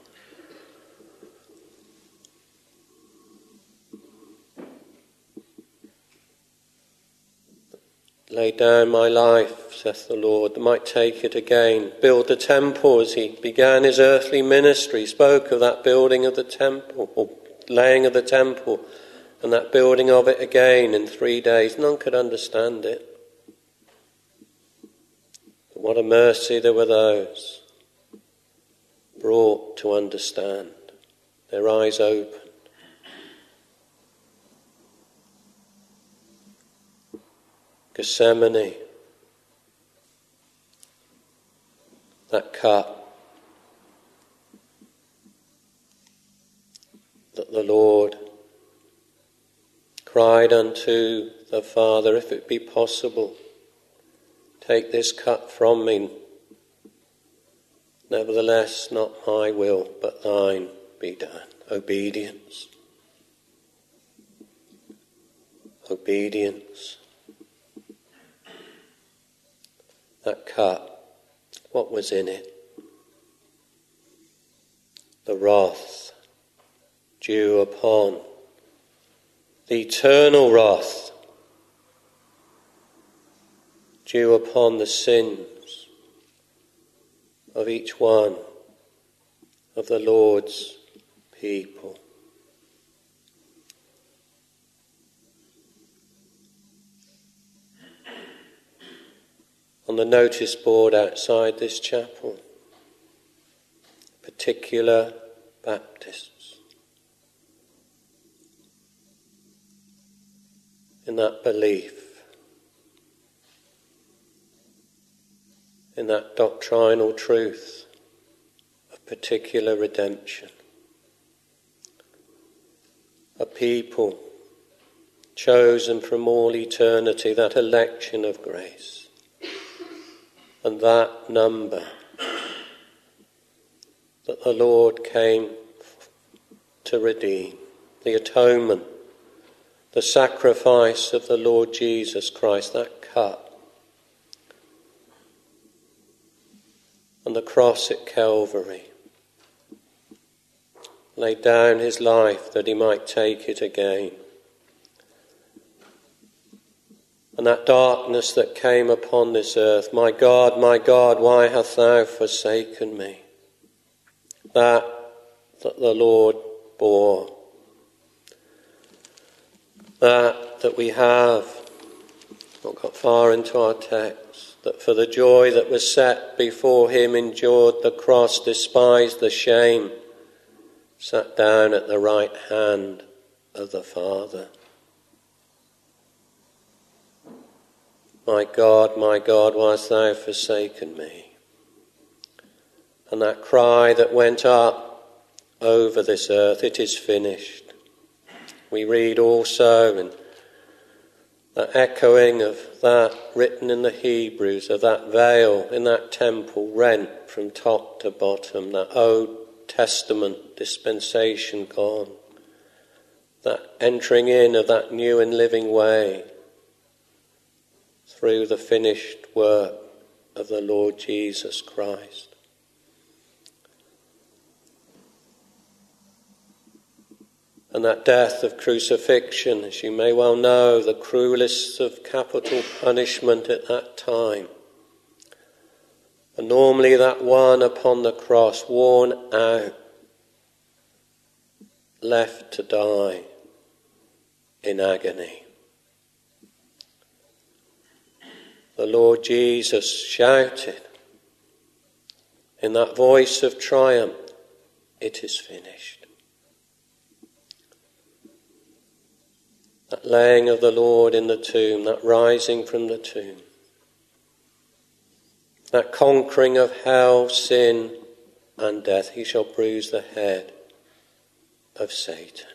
Lay down my life, saith the Lord, that might take it again. Build the temple. As he began his earthly ministry, he spoke of that building of the temple, or laying of the temple, and that building of it again in three days. None could understand it. But what a mercy there were those brought to understand, their eyes open. Gethsemane, that cup that the Lord cried unto the Father, if it be possible, take this cup from me. Nevertheless, not my will, but thine be done. Obedience. Obedience. That cup, what was in it? The wrath due upon, the eternal wrath due upon the sins of each one of the Lord's people. On the notice board outside this chapel, particular Baptists. In that belief, in that doctrinal truth of particular redemption. A people chosen from all eternity, that election of grace. And that number that the Lord came to redeem, the atonement, the sacrifice of the Lord Jesus Christ, that cup, on the cross at Calvary, laid down his life that he might take it again. And that darkness that came upon this earth, my God, my God, why hast thou forsaken me? That that the Lord bore. That that we have, not got far into our text, that for the joy that was set before him endured the cross, despised the shame, sat down at the right hand of the Father. My God, my God, why hast thou forsaken me? And that cry that went up over this earth, it is finished. We read also in that echoing of that written in the Hebrews, of that veil in that temple rent from top to bottom, that Old Testament dispensation gone, that entering in of that new and living way through the finished work of the Lord Jesus Christ. And that death of crucifixion, as you may well know, the cruelest of capital punishment at that time. And normally that one upon the cross, worn out, left to die in agony. The Lord Jesus shouted in that voice of triumph, "It is finished." That laying of the Lord in the tomb, that rising from the tomb, that conquering of hell, sin, and death. He shall bruise the head of Satan.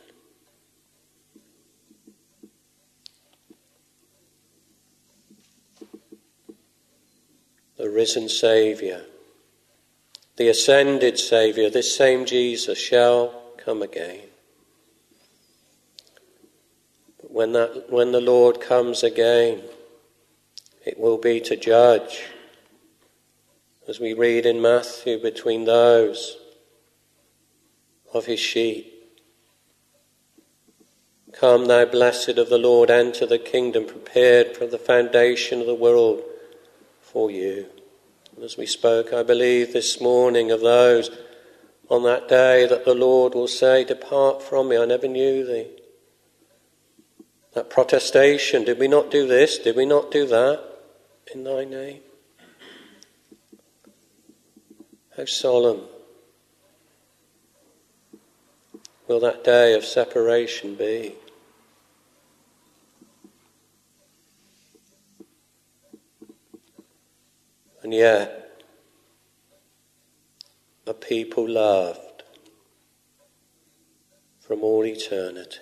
The risen Saviour, the ascended Saviour, this same Jesus shall come again. But when that, when the Lord comes again, it will be to judge, as we read in Matthew, between those of his sheep. Come, thou blessed of the Lord, enter the kingdom prepared from the foundation of the world for you. And as we spoke, I believe, this morning of those on that day that the Lord will say, "Depart from me, I never knew thee." That protestation, did we not do this? Did we not do that in thy name? How solemn will that day of separation be? And yet, a people loved from all eternity.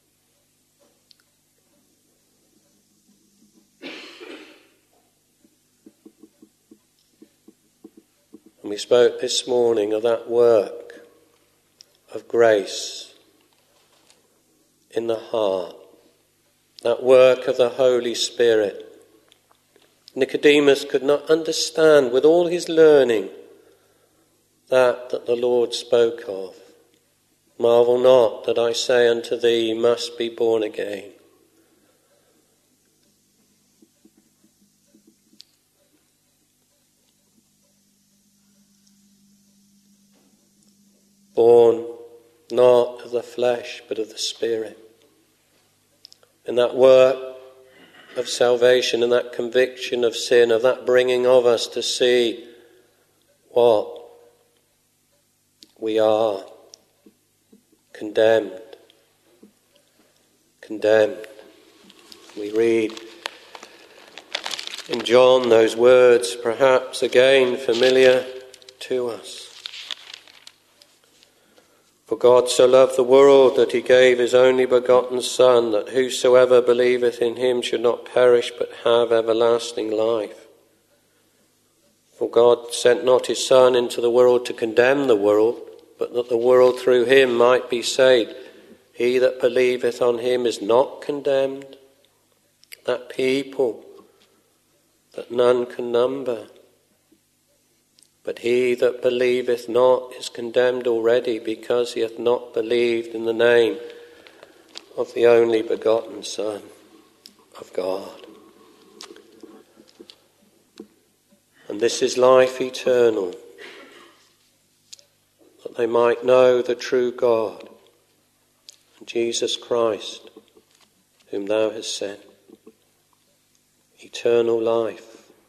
And we spoke this morning of that work of grace in the heart, that work of the Holy Spirit. Nicodemus could not understand with all his learning that that the Lord spoke of. Marvel not that I say unto thee, you must be born again. Born not of the flesh, but of the Spirit. In that work of salvation, and that conviction of sin, of that bringing of us to see what we are, condemned. Condemned. We read in John those words, perhaps again familiar to us. For God so loved the world that he gave his only begotten Son, that whosoever believeth in him should not perish but have everlasting life. For God sent not his Son into the world to condemn the world, but that the world through him might be saved. He that believeth on him is not condemned. That people that none can number. But he that believeth not is condemned already, because he hath not believed in the name of the only begotten Son of God. And this is life eternal, that they might know the true God, and Jesus Christ, whom thou hast sent. Eternal life.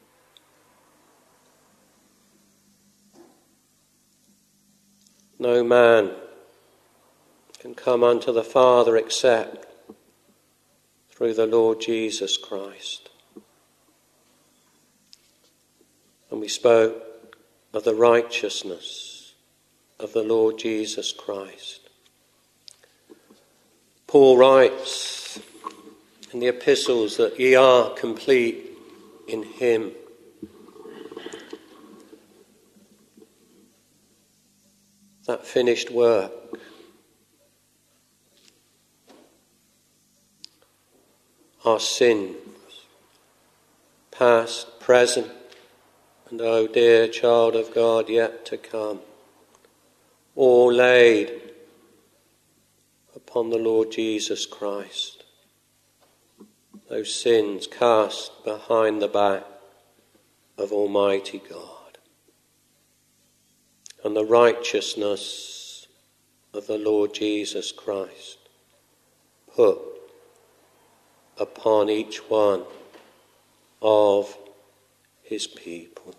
No man can come unto the Father except through the Lord Jesus Christ. And we spoke of the righteousness of the Lord Jesus Christ. Paul writes in the epistles that ye are complete in him. That finished work. Our sins, past, present, and, oh dear child of God, yet to come, all laid upon the Lord Jesus Christ. Those sins cast behind the back of Almighty God. And the righteousness of the Lord Jesus Christ put upon each one of his people.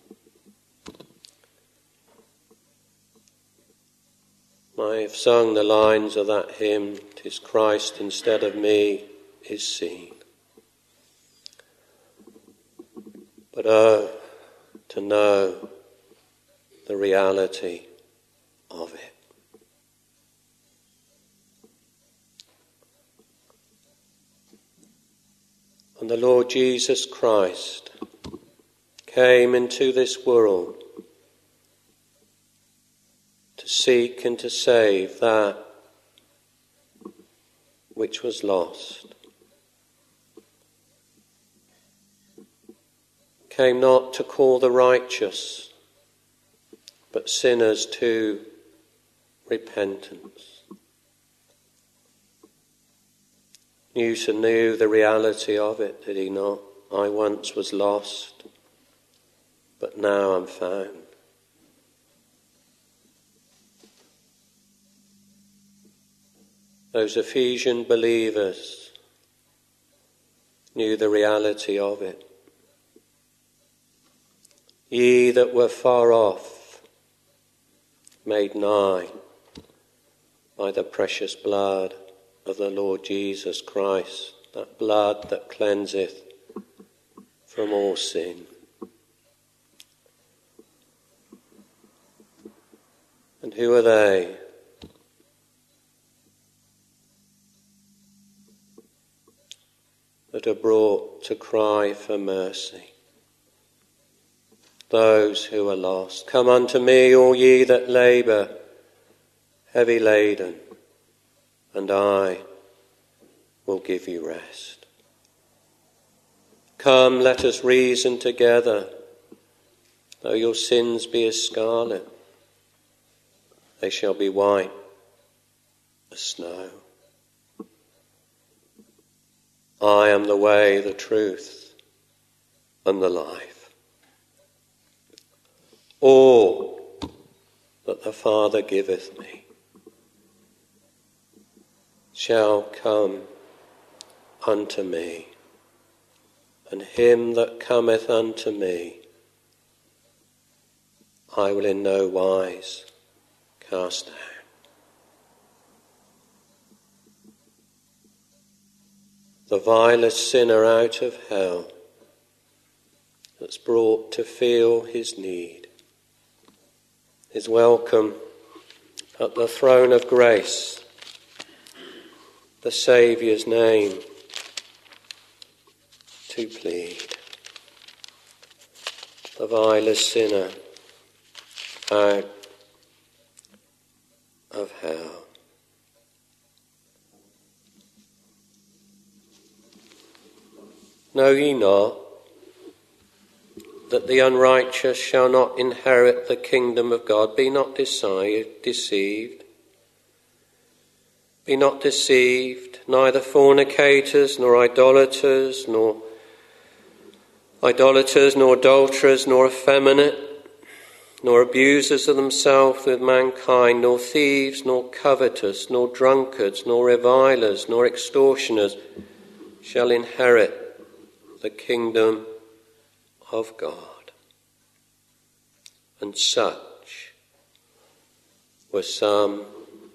I have sung the lines of that hymn, "'Tis Christ instead of me is seen." But oh, to know the reality of it. And the Lord Jesus Christ came into this world to seek and to save that which was lost. Came not to call the righteous, but sinners to repentance. Newton knew the reality of it, did he not? I once was lost, but now I'm found. Those Ephesian believers knew the reality of it. Ye that were far off, made nigh by the precious blood of the Lord Jesus Christ, that blood that cleanseth from all sin. And who are they? That are brought to cry for mercy. Those who are lost. Come unto me, all ye that labour, heavy laden, and I will give you rest. Come, let us reason together. Though your sins be as scarlet, they shall be white as snow. I am the way, the truth, and the life. All that the Father giveth me shall come unto me, and him that cometh unto me I will in no wise cast down. The vilest sinner out of hell that's brought to feel his need is welcome at the throne of grace, the Saviour's name to plead. The vilest sinner out of hell. Know ye not that the unrighteous shall not inherit the kingdom of God? Be not deceived. Be not deceived, neither fornicators, nor idolaters, nor idolaters, nor adulterers, nor effeminate, nor abusers of themselves with mankind, nor thieves, nor covetous, nor drunkards, nor revilers, nor extortioners shall inherit the kingdom of God. And such were some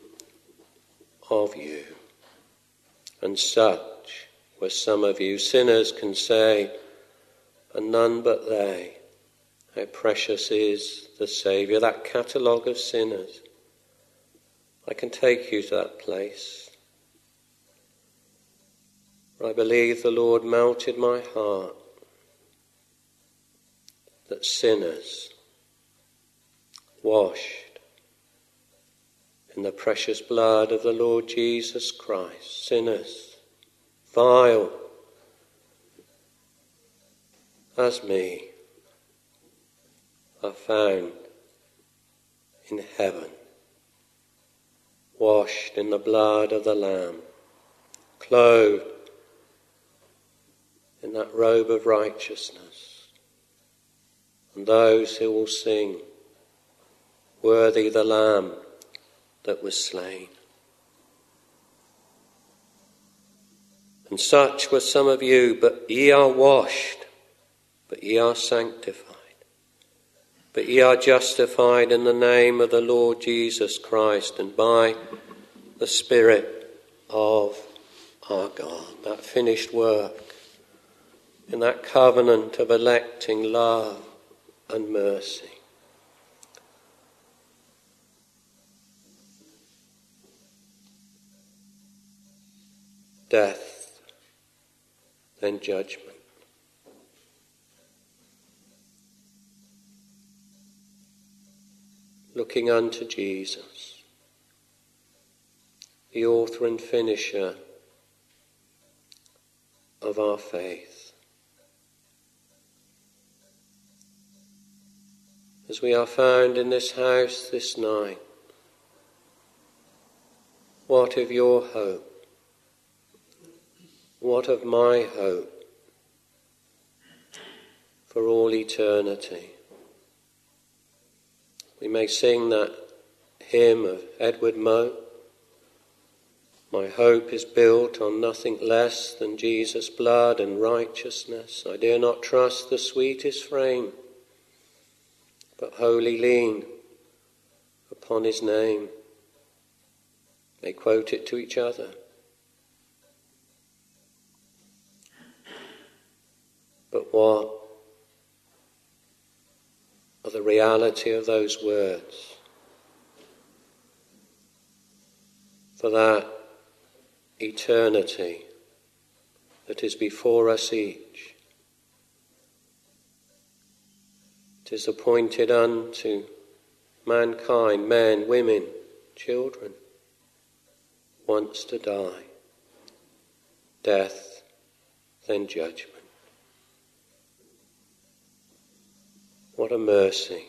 of you, and such were some of you. Sinners can say, and none but they, how precious is the Saviour. That catalogue of sinners, I can take you to that place. For I believe the Lord melted my heart, that sinners, washed in the precious blood of the Lord Jesus Christ, sinners, vile as me, are found in heaven, washed in the blood of the Lamb, clothed in that robe of righteousness, and those who will sing, worthy the Lamb that was slain. And such were some of you, but ye are washed, but ye are sanctified, but ye are justified in the name of the Lord Jesus Christ and by the Spirit of our God. That finished work in that covenant of electing love and mercy. Death, then judgment. Looking unto Jesus, the author and finisher of our faith. As we are found in this house this night, what of your hope? What of my hope for all eternity? We may sing that hymn of Edward Mote, my hope is built on nothing less than Jesus' blood and righteousness. I dare not trust the sweetest frame, but wholly lean upon his name. They quote it to each other. But what of the reality of those words? For that eternity that is before us each, it is appointed unto mankind, men, women, children, once to die, death, then judgment. What a mercy.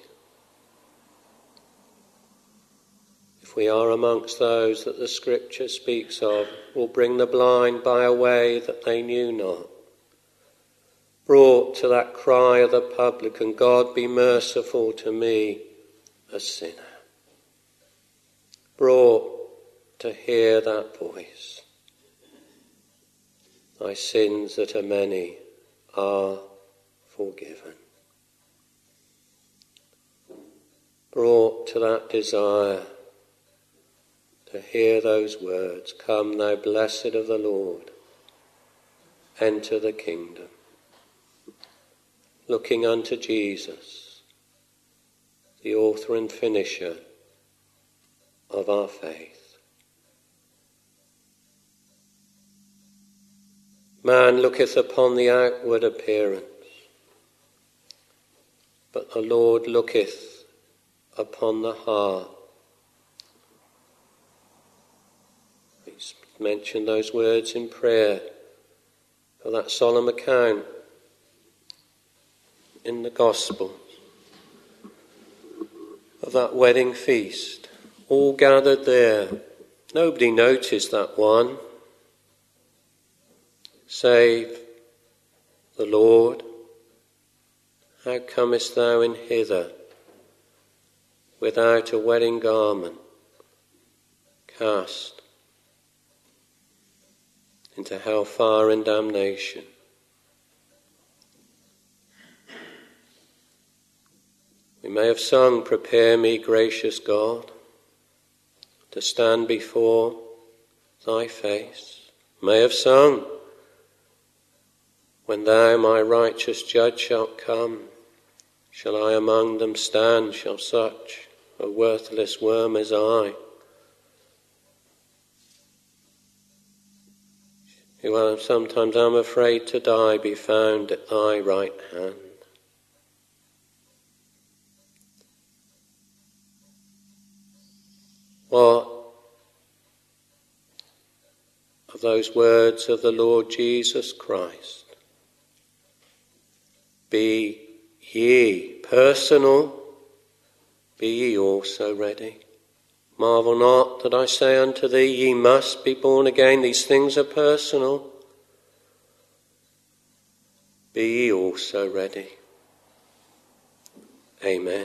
If we are amongst those that the Scripture speaks of, will bring the blind by a way that they knew not. Brought to that cry of the publican, God be merciful to me, a sinner. Brought to hear that voice. Thy sins that are many are forgiven. Brought to that desire to hear those words, come thou blessed of the Lord, enter the kingdom. Looking unto Jesus, the author and finisher of our faith. Man looketh upon the outward appearance, but the Lord looketh upon the heart. He's mentioned those words in prayer for that solemn account in the Gospel of that wedding feast, all gathered there. Nobody noticed that one, save the Lord. How comest thou in hither without a wedding garment, cast into hellfire and damnation? We may have sung, prepare me, gracious God, to stand before thy face. May have sung, when thou, my righteous judge, shalt come, shall I among them stand, shall such a worthless worm as I who are sometimes I'm afraid to die, be found at thy right hand. What of those words of the Lord Jesus Christ? Be ye personal, be ye also ready. Marvel not that I say unto thee, ye must be born again. These things are personal. Be ye also ready. Amen.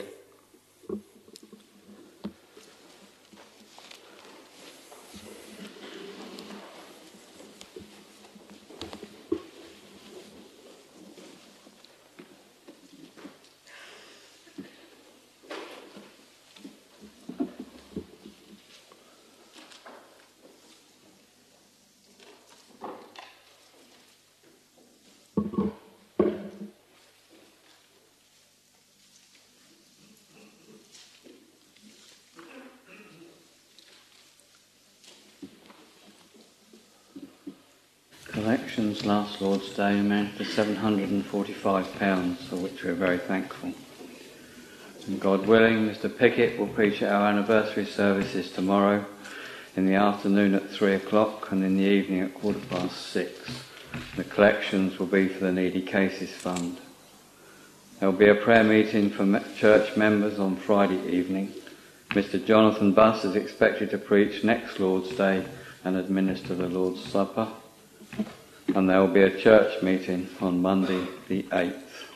Collections last Lord's Day amounted to seven hundred forty-five pounds, for which we are very thankful. And God willing, Mister Pickett will preach at our anniversary services tomorrow in the afternoon at three o'clock and in the evening at quarter past six. The collections will be for the Needy Cases Fund. There will be a prayer meeting for church members on Friday evening. Mister Jonathan Buss is expected to preach next Lord's Day and administer the Lord's Supper. And there will be a church meeting on Monday the eighth.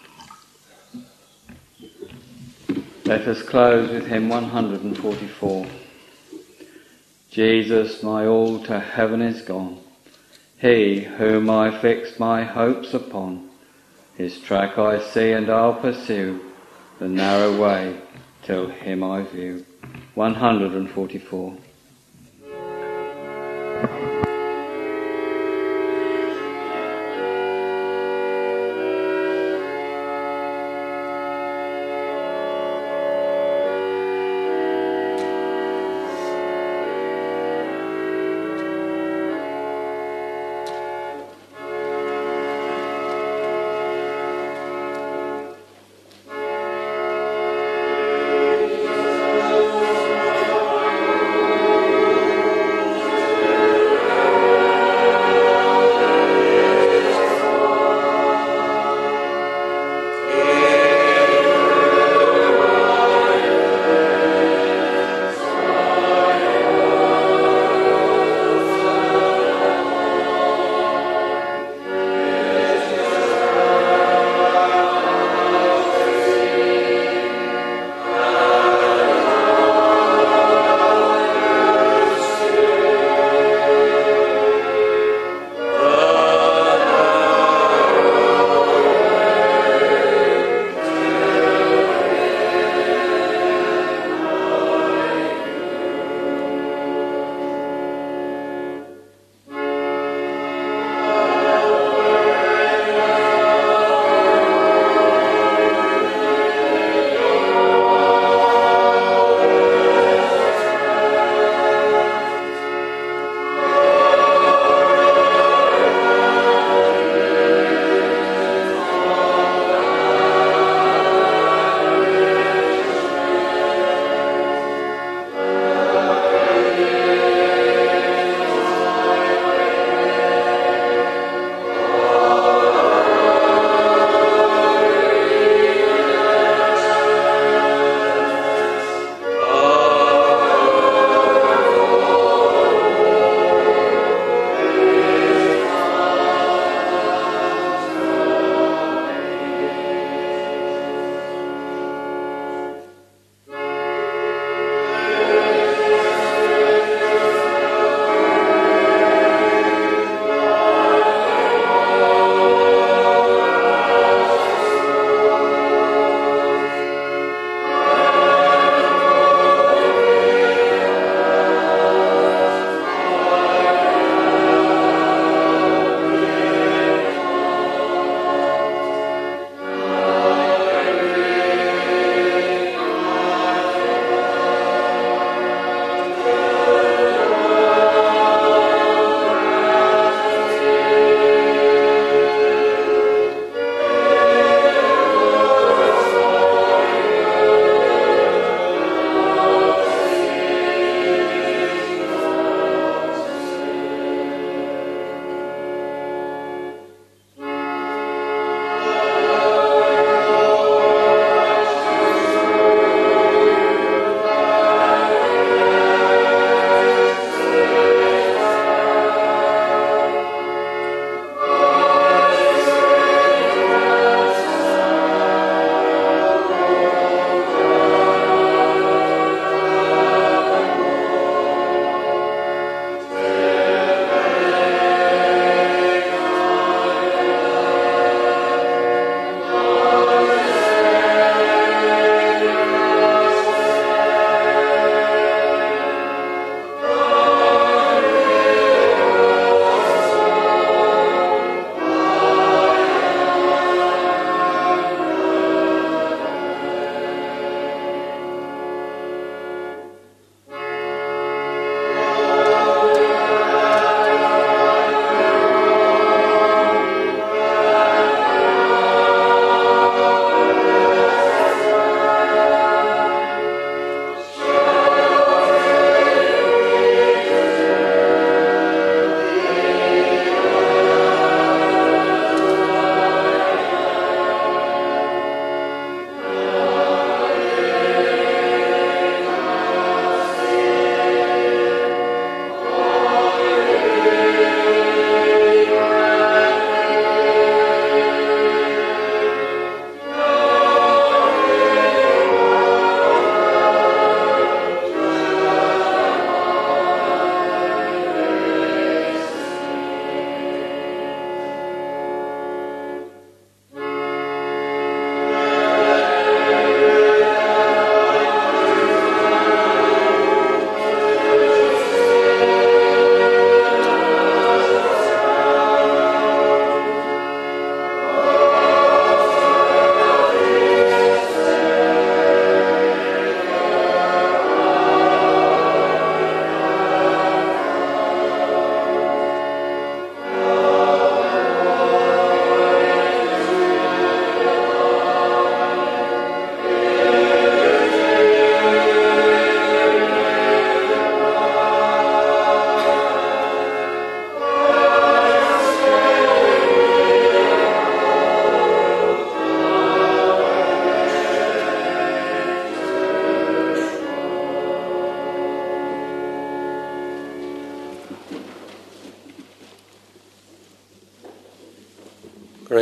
Let us close with hymn one hundred forty-four. Jesus, my all to heaven is gone. He whom I fixed my hopes upon. His track I see and I'll pursue the narrow way till him I view. one hundred forty-four. Amen.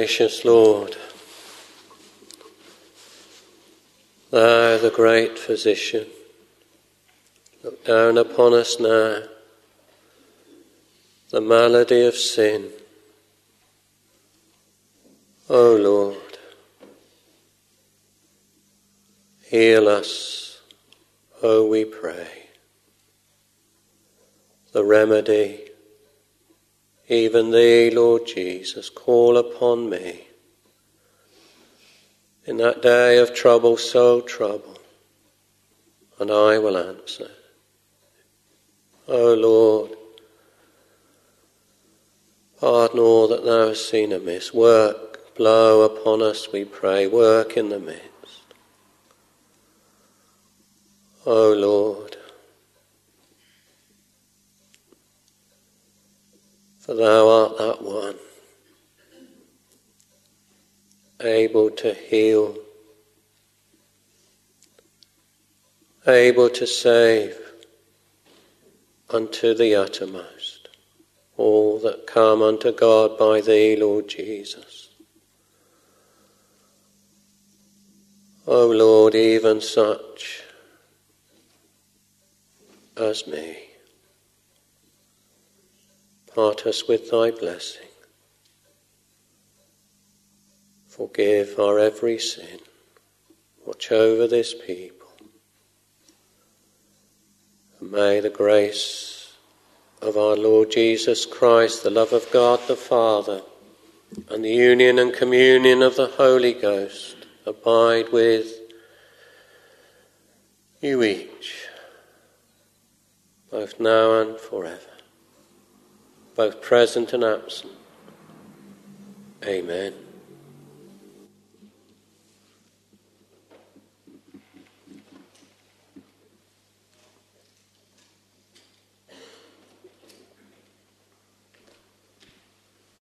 Gracious Lord, Thou, the great physician, look down upon us now, the malady of sin. O Lord, heal us, O we pray. The remedy, even Thee, Lord Jesus, call upon me. In that day of trouble, so trouble, and I will answer. O Lord, pardon all that Thou hast seen amiss. Work, blow upon us, we pray, work in the midst. O Lord, for Thou art that one, able to heal, able to save unto the uttermost all that come unto God by Thee, Lord Jesus. O Lord, even such as me, part us with Thy blessing. Forgive our every sin. Watch over this people. And may the grace of our Lord Jesus Christ, the love of God the Father, and the union and communion of the Holy Ghost abide with you each, both now and forever, both present and absent. Amen.